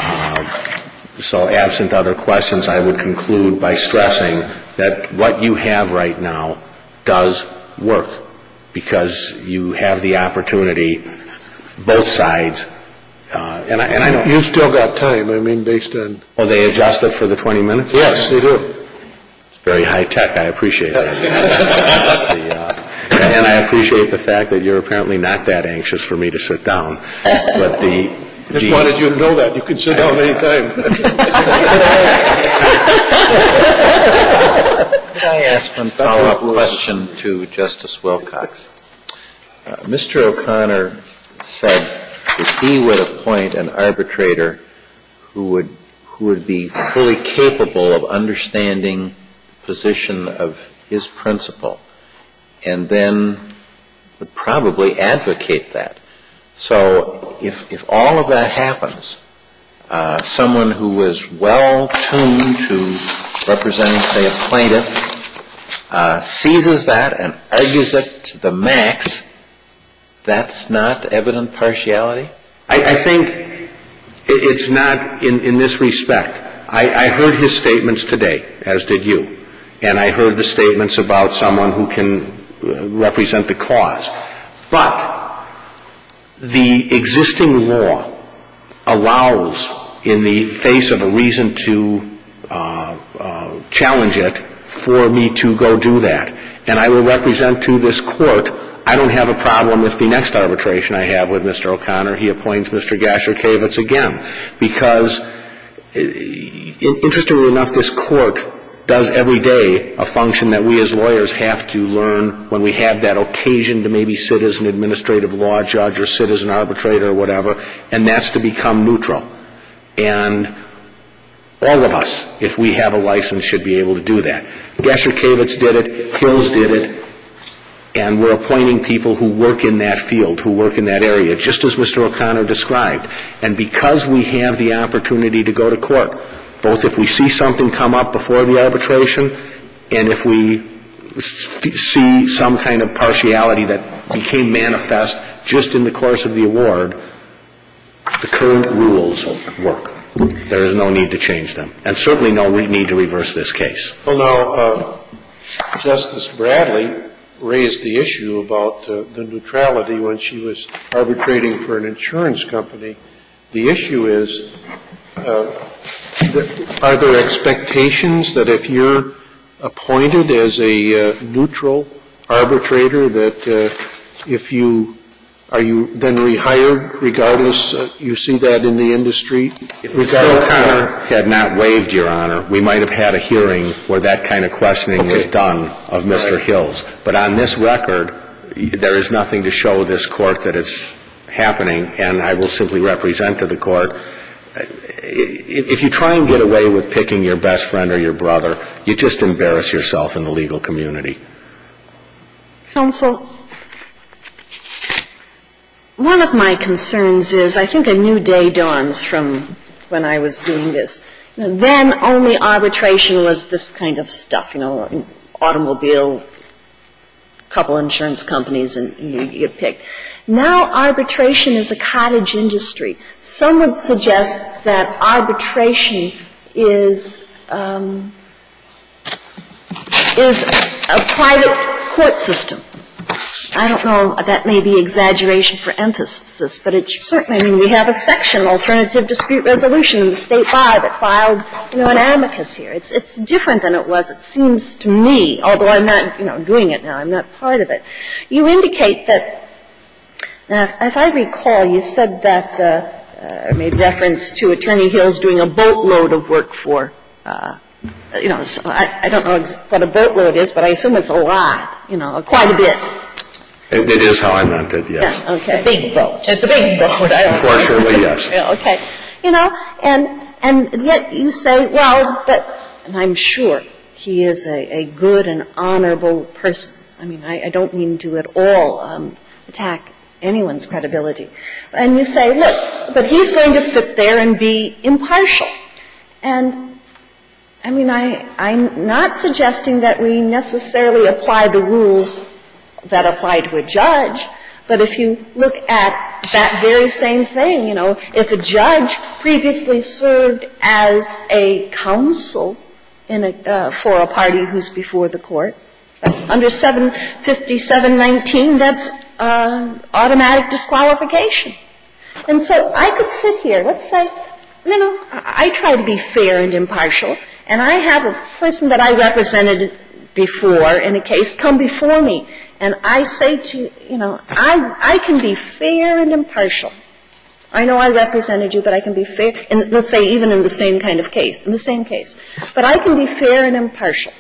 So absent other questions, I would conclude by stressing that what you have right now does work, because you have the opportunity, both sides, and I know. You still got time, I mean, based on. Oh, they adjusted for the 20 minutes? Yes, they do. Very high tech. I appreciate that. And I appreciate the fact that you're apparently not that anxious for me to sit down. But just wanted you to know that. You can sit down any time. Could I ask one follow-up question to Justice Wilcox? Mr. O'Connor said that he would appoint an arbitrator who would be fully capable of understanding position of his principal, and then would probably advocate that. So if all of that happens, someone who was well-tuned to representing, say, a plaintiff, seizes that and argues it to the max, that's not evident partiality? I think it's not in this respect. I heard his statements today, as did you. And I heard the statements about someone who can represent the cause. But the existing law allows in the face of a reason to challenge it for me to go do that. And I will represent to this Court, I don't have a problem if the next arbitration I have with Mr. O'Connor, he appoints Mr. Gasher-Kavitz again. Because, interestingly enough, this Court does every day a function that we as lawyers have to learn when we have that occasion to maybe sit as an administrative law judge or sit as an arbitrator or whatever, and that's to become neutral. And all of us, if we have a license, should be able to do that. Gasher-Kavitz did it, Hills did it, and we're appointing people who work in that field, who work in that area, just as Mr. O'Connor described. And because we have the opportunity to go to court, both if we see something come up before the arbitration and if we see some kind of partiality that became manifest just in the course of the award, the current rules work. There is no need to change them, and certainly no need to reverse this case. Well, now, Justice Bradley raised the issue about the neutrality when she was arbitrating for an insurance company. The issue is, are there expectations that if you're appointed as a neutral arbitrator that if you are you then rehired regardless? You see that in the industry? If Mr. O'Connor had not waived, Your Honor, we might have had a hearing where that kind of questioning was done of Mr. Hills. But on this record, there is nothing to show this Court that it's happening, and I will simply represent to the Court. If you try and get away with picking your best friend or your brother, you just embarrass yourself in the legal community. Counsel, one of my concerns is I think a new day dawns from when I was doing this. Then only arbitration was this kind of stuff, automobile, couple insurance companies, and you get picked. Now arbitration is a cottage industry. Some would suggest that arbitration is a private court system. I don't know, that may be exaggeration for emphasis, but it's certainly, we have a section, alternative dispute resolution, in the State Bar that filed, an amicus here. It's different than it was, it seems to me, although I'm not, doing it now, I'm not part of it. You indicate that, if I recall, you said that, made reference to Attorney Hills doing a boatload of work for, so I don't know what a boatload is, but I assume it's a lot, quite a bit. It is how I meant it, yes. Yeah, okay. It's a big boat. It's a big boat. Unfortunately, yes. Yeah, okay. And yet you say, well, and I'm sure he is a good and honorable person. I mean, I don't mean to at all attack anyone's credibility. And you say, look, but he's going to sit there and be impartial. And, I mean, I'm not suggesting that we necessarily apply the rules that apply to a judge, but if you look at that very same thing, if a judge previously served as a counsel for a party who's before the court, under 757-19, that's automatic disqualification. And so I could sit here, let's say, I try to be fair and impartial, and I have a person that I represented before in a case come before me, and I say to you, I can be fair and impartial. I know I represented you, but I can be fair, and let's say even in the same kind of case, in the same case. But I can be fair and impartial.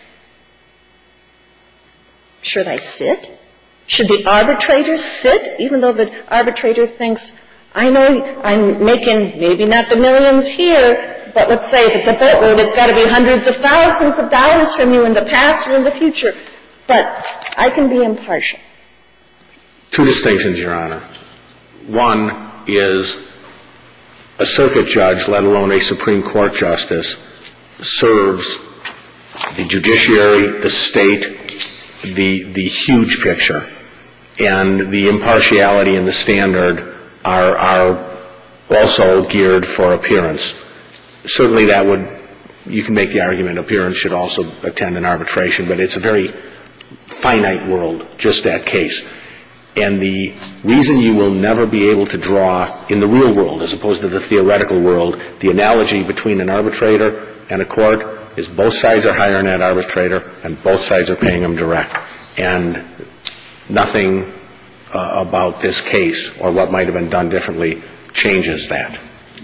Should I sit? Should the arbitrator sit, even though the arbitrator thinks, I know I'm making maybe not the millions here, but let's say if it's a boatload, it's got to be hundreds of thousands of dollars from you in the past or in the future. But I can be impartial. Two distinctions, Your Honor. One is a circuit judge, let alone a Supreme Court justice, serves the judiciary, the state, the huge picture, and the impartiality and the standard are also geared for appearance. Certainly that you can make the argument appearance should also attend an arbitration, but it's a very finite world, just that case. And the reason you will never be able to draw in the real world, as opposed to the theoretical world, the analogy between an arbitrator and a court is both sides are hiring that arbitrator and both sides are paying them direct. And nothing about this case or what might have been done differently changes that.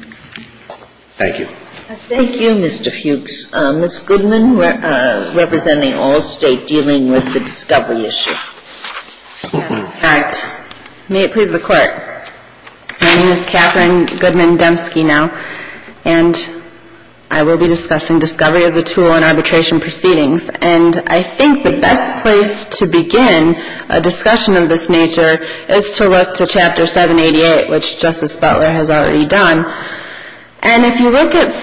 Thank you. Thank you, Mr. Fuchs. Ms. Goodman, representing Allstate, dealing with the discovery issue. Correct. May it please the Court. My name is Catherine Goodman-Dembski now, and I will be discussing discovery as a tool in arbitration proceedings. And I think the best place to begin a discussion of this nature is to look to Chapter 788, which Justice Butler has already done. And if you look at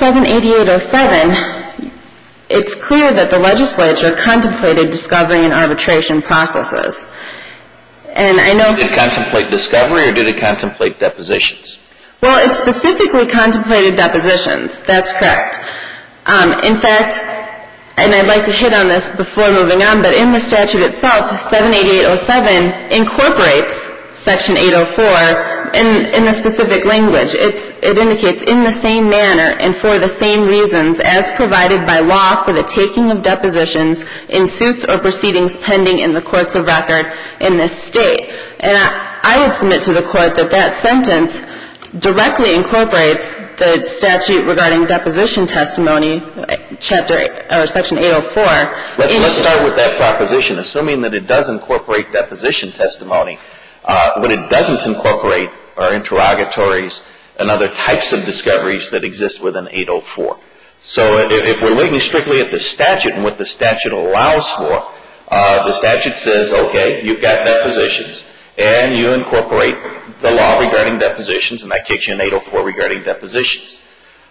78807, it's clear that the legislature contemplated discovery and arbitration processes. And I know... Did it contemplate discovery or did it contemplate depositions? Well, it specifically contemplated depositions. That's correct. In fact, and I'd like to hit on this before moving on, but in the statute itself, 78807 incorporates Section 804 in the specific language. It indicates in the same manner and for the same reasons as provided by law for the taking of depositions in suits or proceedings pending in the courts of record in this state. And I would submit to the Court that that sentence directly incorporates the statute regarding deposition testimony, Section 804. Let's start with that proposition. Assuming that it does incorporate deposition testimony, what it doesn't incorporate are interrogatories and other types of discoveries that exist within 804. So if we're looking strictly at the statute and what the statute allows for, the statute says, okay, you've got depositions, and you incorporate the law regarding depositions, and that kicks you in 804 regarding depositions.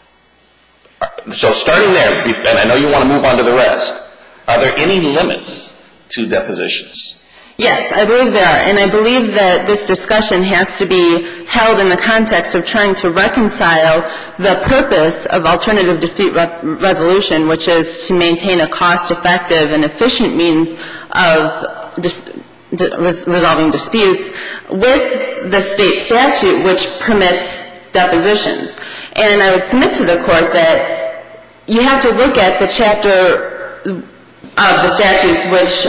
So starting there, and I know you want to move on to the rest, are there any limits to depositions? Yes, I believe there are. And I believe that this discussion has to be held in the context of trying to reconcile the purpose of alternative dispute resolution, which is to maintain a cost-effective and efficient means of resolving disputes, with the state statute which permits depositions. And I would submit to the Court that you have to look at the chapter of the statutes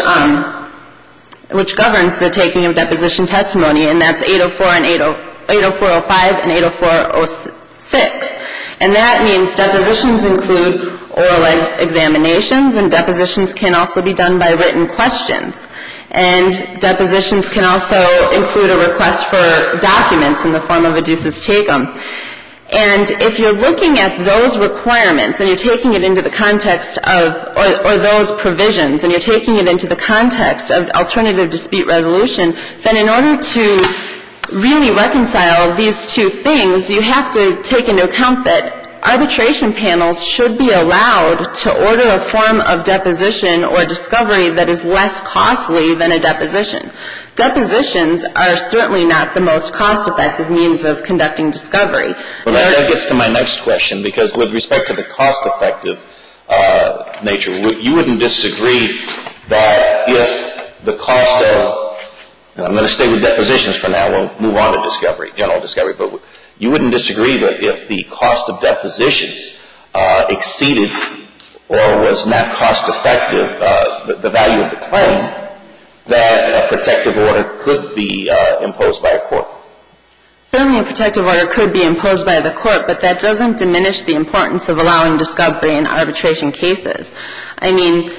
which governs the taking of deposition testimony, and that's 804 and 80405 and 80406. And that means depositions include oral examinations, and depositions can also be done by written questions. And depositions can also include a request for documents in the form of a ducis tecum. And if you're looking at those requirements and you're taking it into the context of, or those provisions, and you're taking it into the context of alternative dispute resolution, then in order to really reconcile these two things, you have to take into account that arbitration panels should be allowed to order a form of deposition or discovery that is less costly than a deposition. Depositions are certainly not the most cost-effective means of conducting discovery. Well, that gets to my next question, because with respect to the cost-effective nature, you wouldn't disagree that if the cost of, and I'm going to stay with depositions for now, we'll move on to discovery, general discovery, but you wouldn't disagree that if the cost of depositions exceeded or was not cost-effective, the value of the claim, that a protective order could be imposed by a court. Certainly a protective order could be imposed by the court, but that doesn't diminish the importance of allowing discovery in arbitration cases. I mean,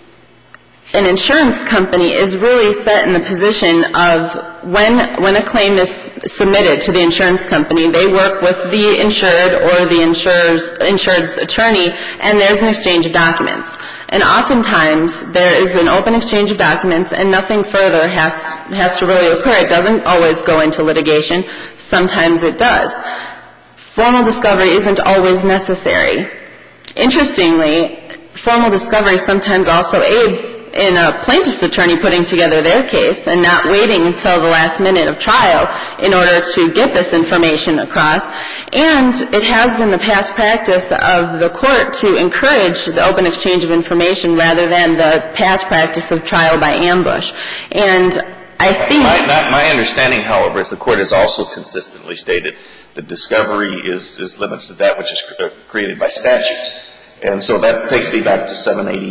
an insurance company is really set in the position of when a claim is submitted to the insurance company, they work with the insured or the insured's attorney, and there's an exchange of documents. And oftentimes there is an open exchange of documents and nothing further has to really occur. It doesn't always go into litigation. Sometimes it does. Formal discovery isn't always necessary. Interestingly, formal discovery sometimes also aids in a plaintiff's attorney putting together their case and not waiting until the last minute of trial in order to get this information across. And it has been the past practice of the court to encourage the open exchange of information rather than the past practice of trial by ambush. And I think... My understanding, however, is the Court has also consistently stated that discovery is limited to that which is created by statutes. And so that takes me back to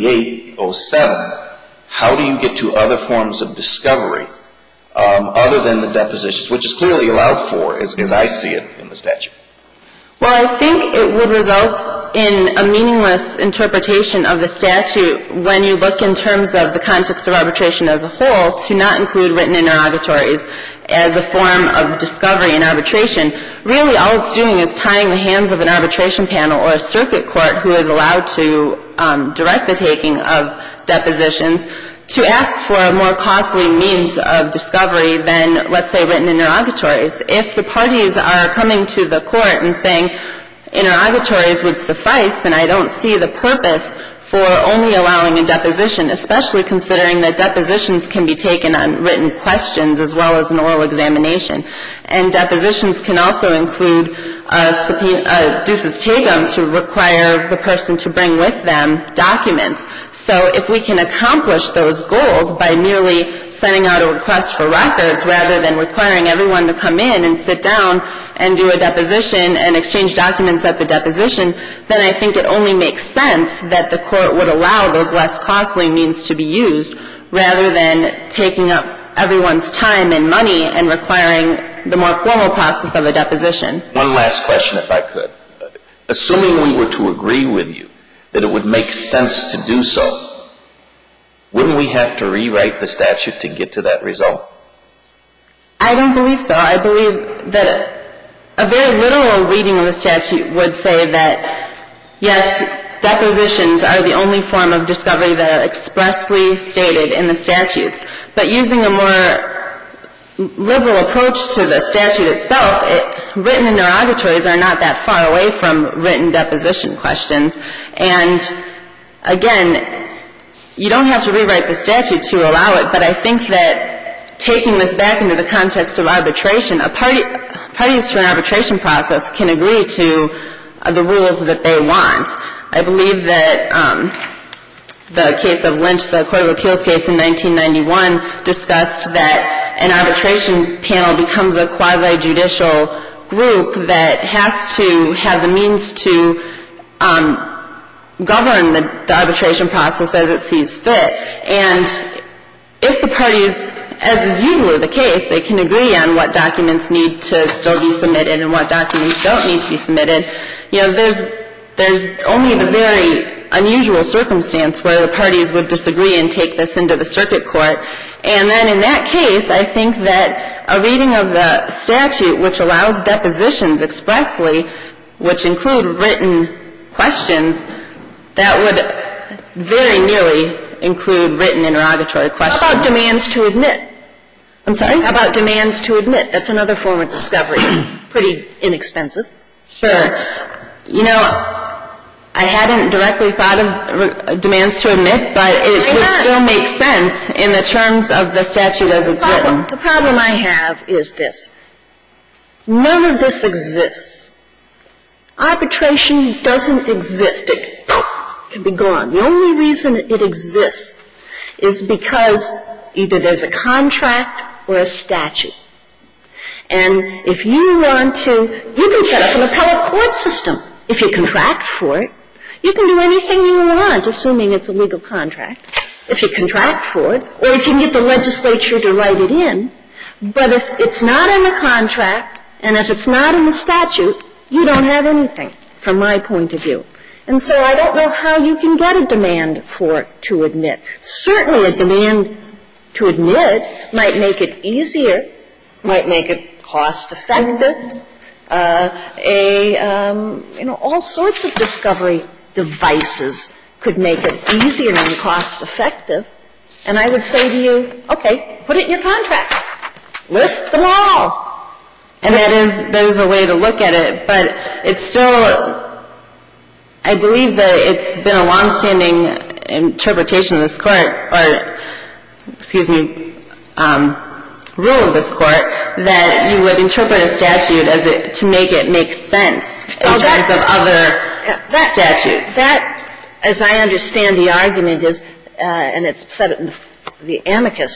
788-07. How do you get to other forms of discovery other than the depositions, which is clearly allowed for, as I see it in the statute? Well, I think it would result in a meaningless interpretation of the statute when you look in terms of the context of arbitration as a whole to not include written interrogatories as a form of discovery in arbitration. Really, all it's doing is tying the hands of an arbitration panel or a circuit court who is allowed to direct the taking of depositions to ask for a more costly means of discovery than, let's say, written interrogatories. If the parties are coming to the court and saying interrogatories would suffice, then I don't see the purpose for only allowing a deposition, especially considering that depositions can be taken on written questions as well as an oral examination. And depositions can also include a ducis tecum to require the person to bring with them documents. So if we can accomplish those goals by merely sending out a request for records rather than requiring everyone to come in and sit down and do a deposition and exchange documents at the deposition, then I think it only makes sense that the court would allow those less costly means to be used rather than taking up everyone's time and money and requiring the more formal process of a deposition. One last question, if I could. Assuming we were to agree with you that it would make sense to do so, wouldn't we have to rewrite the statute to get to that result? I don't believe so. I believe that a very literal reading of the statute would say that, yes, depositions are the only form of discovery that are expressly stated in the statutes. But using a more liberal approach to the statute itself, written interrogatories are not that far away from written deposition questions. And, again, you don't have to rewrite the statute to allow it, but I think that taking this back into the context of arbitration, parties to an arbitration process can agree to the rules that they want. I believe that the case of Lynch, the Court of Appeals case in 1991, discussed that an arbitration panel becomes a quasi-judicial group that has to have the means to govern the arbitration process as it sees fit. And if the parties, as is usually the case, they can agree on what documents need to still be submitted and what documents don't need to be submitted, you know, there's only the very unusual circumstance where the parties would disagree and take this into the circuit court. And then in that case, I think that a reading of the statute which allows depositions expressly, which include written questions, that would very nearly include written interrogatory questions. How about demands to admit? I'm sorry? How about demands to admit? That's another form of discovery. Pretty inexpensive. Sure. You know, I hadn't directly thought of demands to admit, but it would still make sense in the terms of the statute as it's written. The problem I have is this. None of this exists. Arbitration doesn't exist. It can be gone. The only reason it exists is because either there's a contract or a statute. And if you want to, you can set up an appellate court system. If you contract for it, you can do anything you want, assuming it's a legal contract, if you contract for it, or if you can get the legislature to write it in. But if it's not in the contract, and if it's not in the statute, you don't have anything, from my point of view. And so I don't know how you can get a demand for to admit. Certainly a demand to admit might make it easier, might make it cost-effective, all sorts of discovery devices could make it easier and cost-effective. And I would say to you, okay, put it in your contract. List them all. And that is a way to look at it, but it's still, I believe that it's been a longstanding interpretation of this court, or, rule of this court, that you would interpret a statute as to make it make sense in terms of other statutes. That, as I understand the argument, is, and it's said in the amicus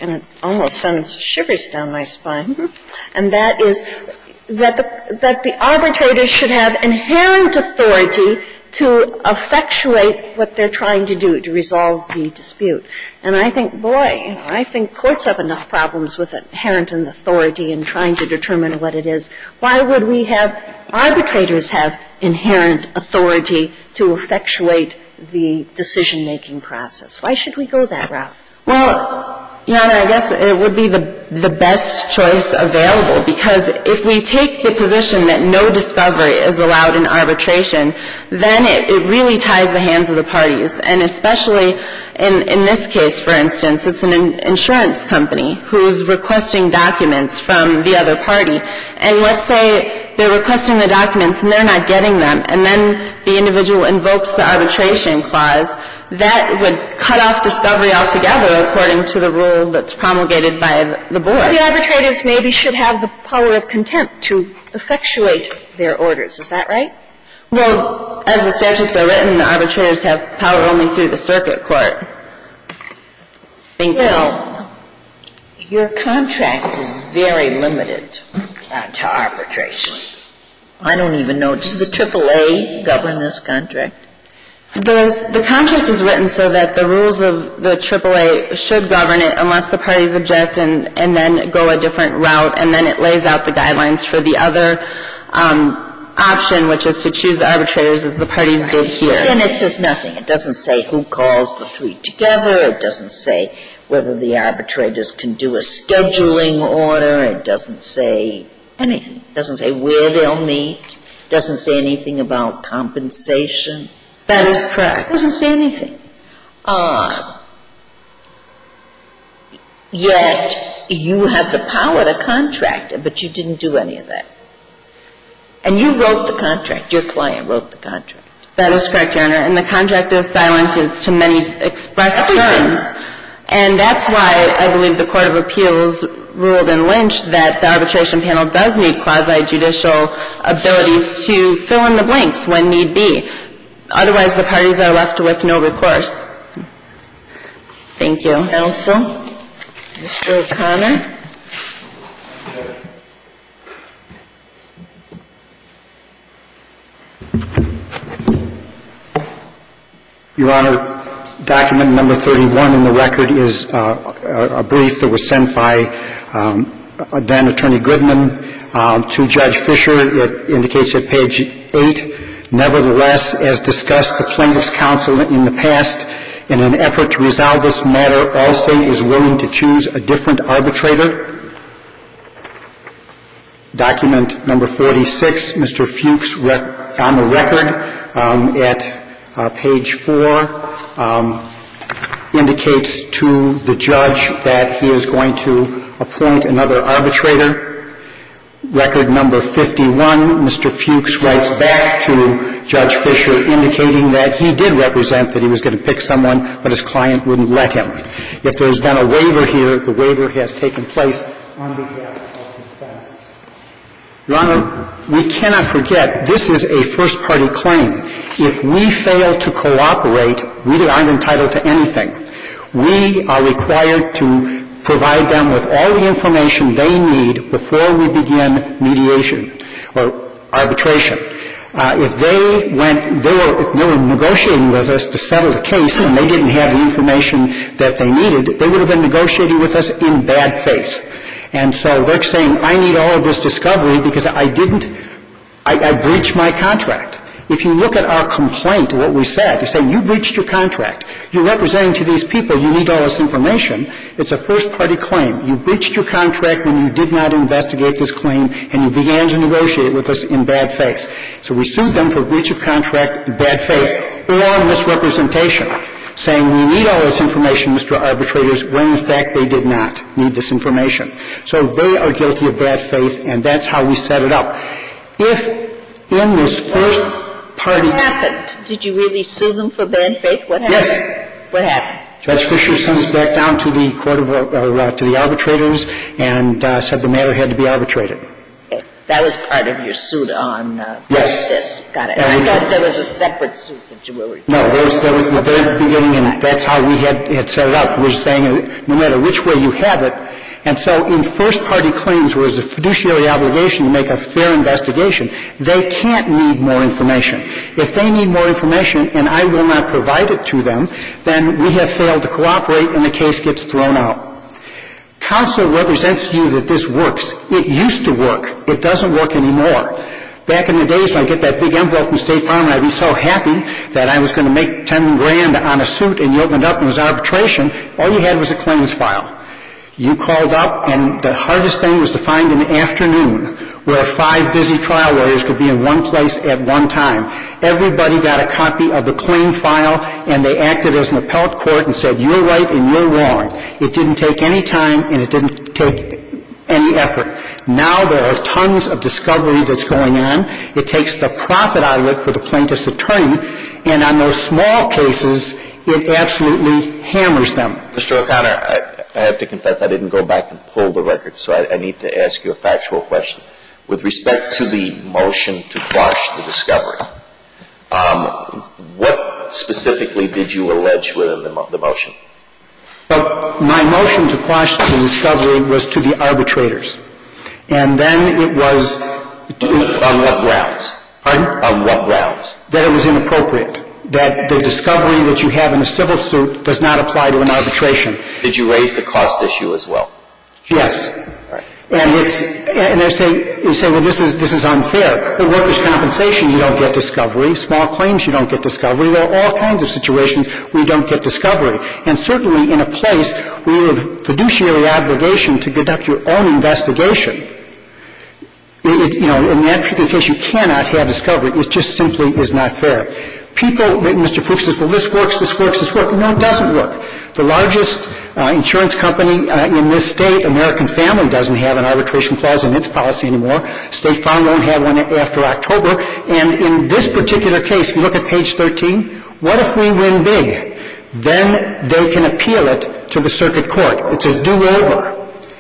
and it almost sends shivers down my spine, and that is that the arbitrators should have inherent authority to effectuate what they're trying to do, to resolve the dispute. And I think, boy, I think courts have enough problems with inherent authority in trying to determine what it is. Why would we have arbitrators have inherent authority to effectuate the decision-making process? Why should we go that route? Well, Your Honor, I guess it would be the best choice available, because if we take the position that no discovery is allowed in arbitration, then it really ties the hands of the parties. And especially in this case, for instance, it's an insurance company who is requesting documents from the other party. And let's say they're requesting the documents and they're not getting them, and then the individual invokes the arbitration clause. That would cut off discovery altogether according to the rule that's promulgated by the board. The arbitrators maybe should have the power of contempt to effectuate their orders. Is that right? Well, as the statutes are written, the arbitrators have power only through the circuit court. Thank you. Well, your contract is very limited to arbitration. I don't even know. Does the AAA govern this contract? The contract is written so that the rules of the AAA should govern it unless the parties object and then go a different route, and then it lays out the guidelines for the other option, which is to choose the arbitrators as the parties did here. And it says nothing. It doesn't say who calls the three together. It doesn't say whether the arbitrators can do a scheduling order. It doesn't say anything. It doesn't say where they'll meet. It doesn't say anything about compensation. That is correct. It doesn't say anything. Yet you have the power to contract it, but you didn't do any of that. And you wrote the contract. Your client wrote the contract. That is correct, Your Honor. And the contract is silent as to many express terms. And that's why I believe the Court of Appeals ruled in Lynch that the arbitration panel does need quasi-judicial abilities to fill in the blanks when need be. Otherwise, the parties are left with no recourse. Thank you. Counsel? Mr. O'Connor? Your Honor, document number 31 in the record is a brief that was sent by then Attorney Goodman to Judge Fisher. It indicates at page 8, nevertheless, as discussed, the plaintiff's counsel in the past, in an effort to resolve this matter, Allstate is willing to choose a different arbitrator. Document number 46, Mr. Fuchs on the record at page 4 indicates to the judge that he is going to appoint another arbitrator. Record number 51, Mr. Fuchs writes back to Judge Fisher indicating that he did represent that he was going to pick someone, but his client wouldn't let him. If there's been a waiver here, the waiver has taken place on behalf of the defense. Your Honor, we cannot forget this is a first-party claim. If we fail to cooperate, we aren't entitled to anything. We are required to provide them with all the information they need before we begin mediation or arbitration. If they were negotiating with us to settle the case and they didn't have the information that they needed, they would have been negotiating with us in bad faith. And so they're saying, I need all of this discovery because I breached my contract. If you look at our complaint, what we said, you say, you breached your contract. You're representing to these people, you need all this information. It's a first-party claim. You breached your contract when you did not investigate this claim and you began to negotiate with us in bad faith. So we sued them for breach of contract in bad faith or misrepresentation, saying we need all this information, Mr. Arbitrators, when in fact they did not need this information. So they are guilty of bad faith, and that's how we set it up. If in this first party. What happened? Did you really sue them for bad faith? What happened? Yes. What happened? Judge Fisher sent us back down to the court of to the arbitrators and said the matter had to be arbitrated. Okay. That was part of your suit on Yes. this. Got it. I thought there was a separate suit that you were referring to. No, there was in the very beginning, and that's how we had set it up. We're saying no matter which way you have it. And so in first-party claims, where there's a fiduciary obligation to make a fair investigation, they can't need more information. If they need more information and I will not provide it to them, then we have failed to cooperate and the case gets thrown out. Counsel represents to you that this works. It used to work. It doesn't work anymore. Back in the days when I get that big envelope from State Farm, I'd be so happy that I was going to make $10,000 on a suit, and you opened up and it was arbitration. All you had was a claims file. You called up, and the hardest thing was to find an afternoon where 5 busy trial lawyers could be in one place at one time. Everybody got a copy of the claim file, and they acted as an appellate court and said, you're right and you're wrong. It didn't take any time, and it didn't take any effort. Now there are tons of discovery that's going on. It takes the profit out of it for the plaintiff's attorney, and on those small cases, it absolutely hammers them. Mr. O'Connor, I have to confess I didn't go back and pull the record, so I need to ask you a factual question. With respect to the motion to quash the discovery, what specifically did you allege within the motion? But my motion to quash the discovery was to the arbitrators. And then it was... On what grounds? Pardon? On what grounds? That it was inappropriate. That the discovery that you have in a civil suit does not apply to an arbitration. Did you raise the cost issue as well? Yes. All right. And you say, well, this is unfair. But workers' compensation, you don't get discovery. Small claims, you don't get discovery. There are all kinds of situations where you don't get discovery. And certainly in a place where you have a fiduciary obligation to conduct your own investigation, in that particular case, you cannot have discovery. It just simply is not fair. People, Mr. Fuchs says, well, this works. No, it doesn't work. The largest insurance company in this state, American Family, doesn't have an arbitration clause in its policy anymore. State Farm won't have one after October. And in this particular case, if you look at page 13, what if we win big? Then they can appeal it to the circuit court. It's a do-over.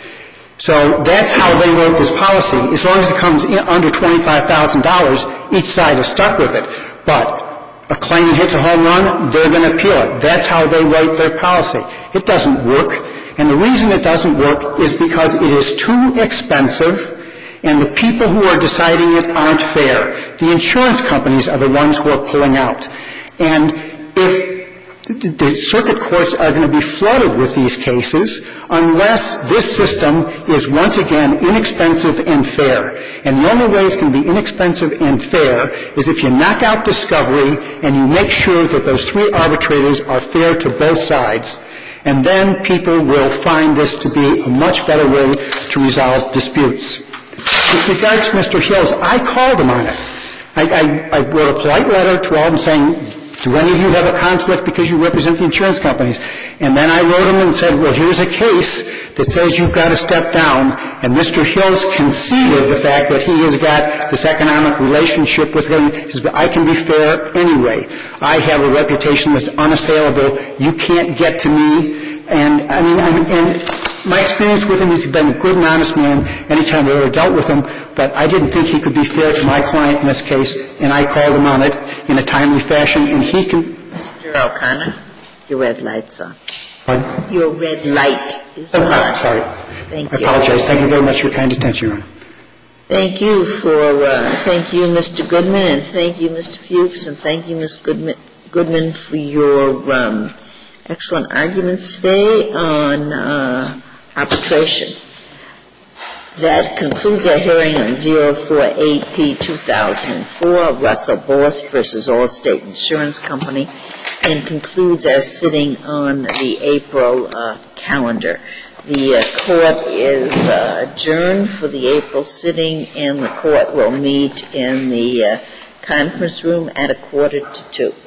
So that's how they wrote this policy. As long as it comes under $25,000, each side is stuck with it. But a claim hits a home run, they're going to appeal it. That's how they write their policy. It doesn't work. And the reason it doesn't work is because it is too expensive and the people who are deciding it aren't fair. The insurance companies are the ones who are pulling out. And if the circuit courts are going to be flooded with these cases unless this system is once again inexpensive and fair. And the only way it's going to be inexpensive and fair is if you knock out discovery and you make sure that those 3 arbitrators are fair to both sides. And then people will find this to be a much better way to resolve disputes. With regard to Mr. Hills, I called him on it. I wrote a polite letter to all of them saying, do any of you have a conflict because you represent the insurance companies? And then I wrote him and said, well, here's a case that says you've got to step down. And Mr. Hills conceded the fact that he has got this economic relationship with him. He says, I can be fair anyway. I have a reputation that's unassailable. You can't get to me. And, and my experience with him is he's been a good and honest man anytime I've ever dealt with him. But I didn't think he could be fair to my client in this case, and I called him on it in a timely fashion, and he can... Mr. O'Connor, your red light's on. Pardon? Your red light is on. Oh, sorry. Thank you. I apologize. Thank you very much for your kind attention, Your Honor. Thank you, Mr. Goodman, and thank you, Mr. Fuchs, and thank you, Ms. Goodman, for your excellent arguments today on arbitration. That concludes our hearing on 048P2004, Russell Borst versus Allstate Insurance Company, and concludes our sitting on the April calendar. The court is adjourned for the April sitting, and the court will meet in the conference room at 1:45.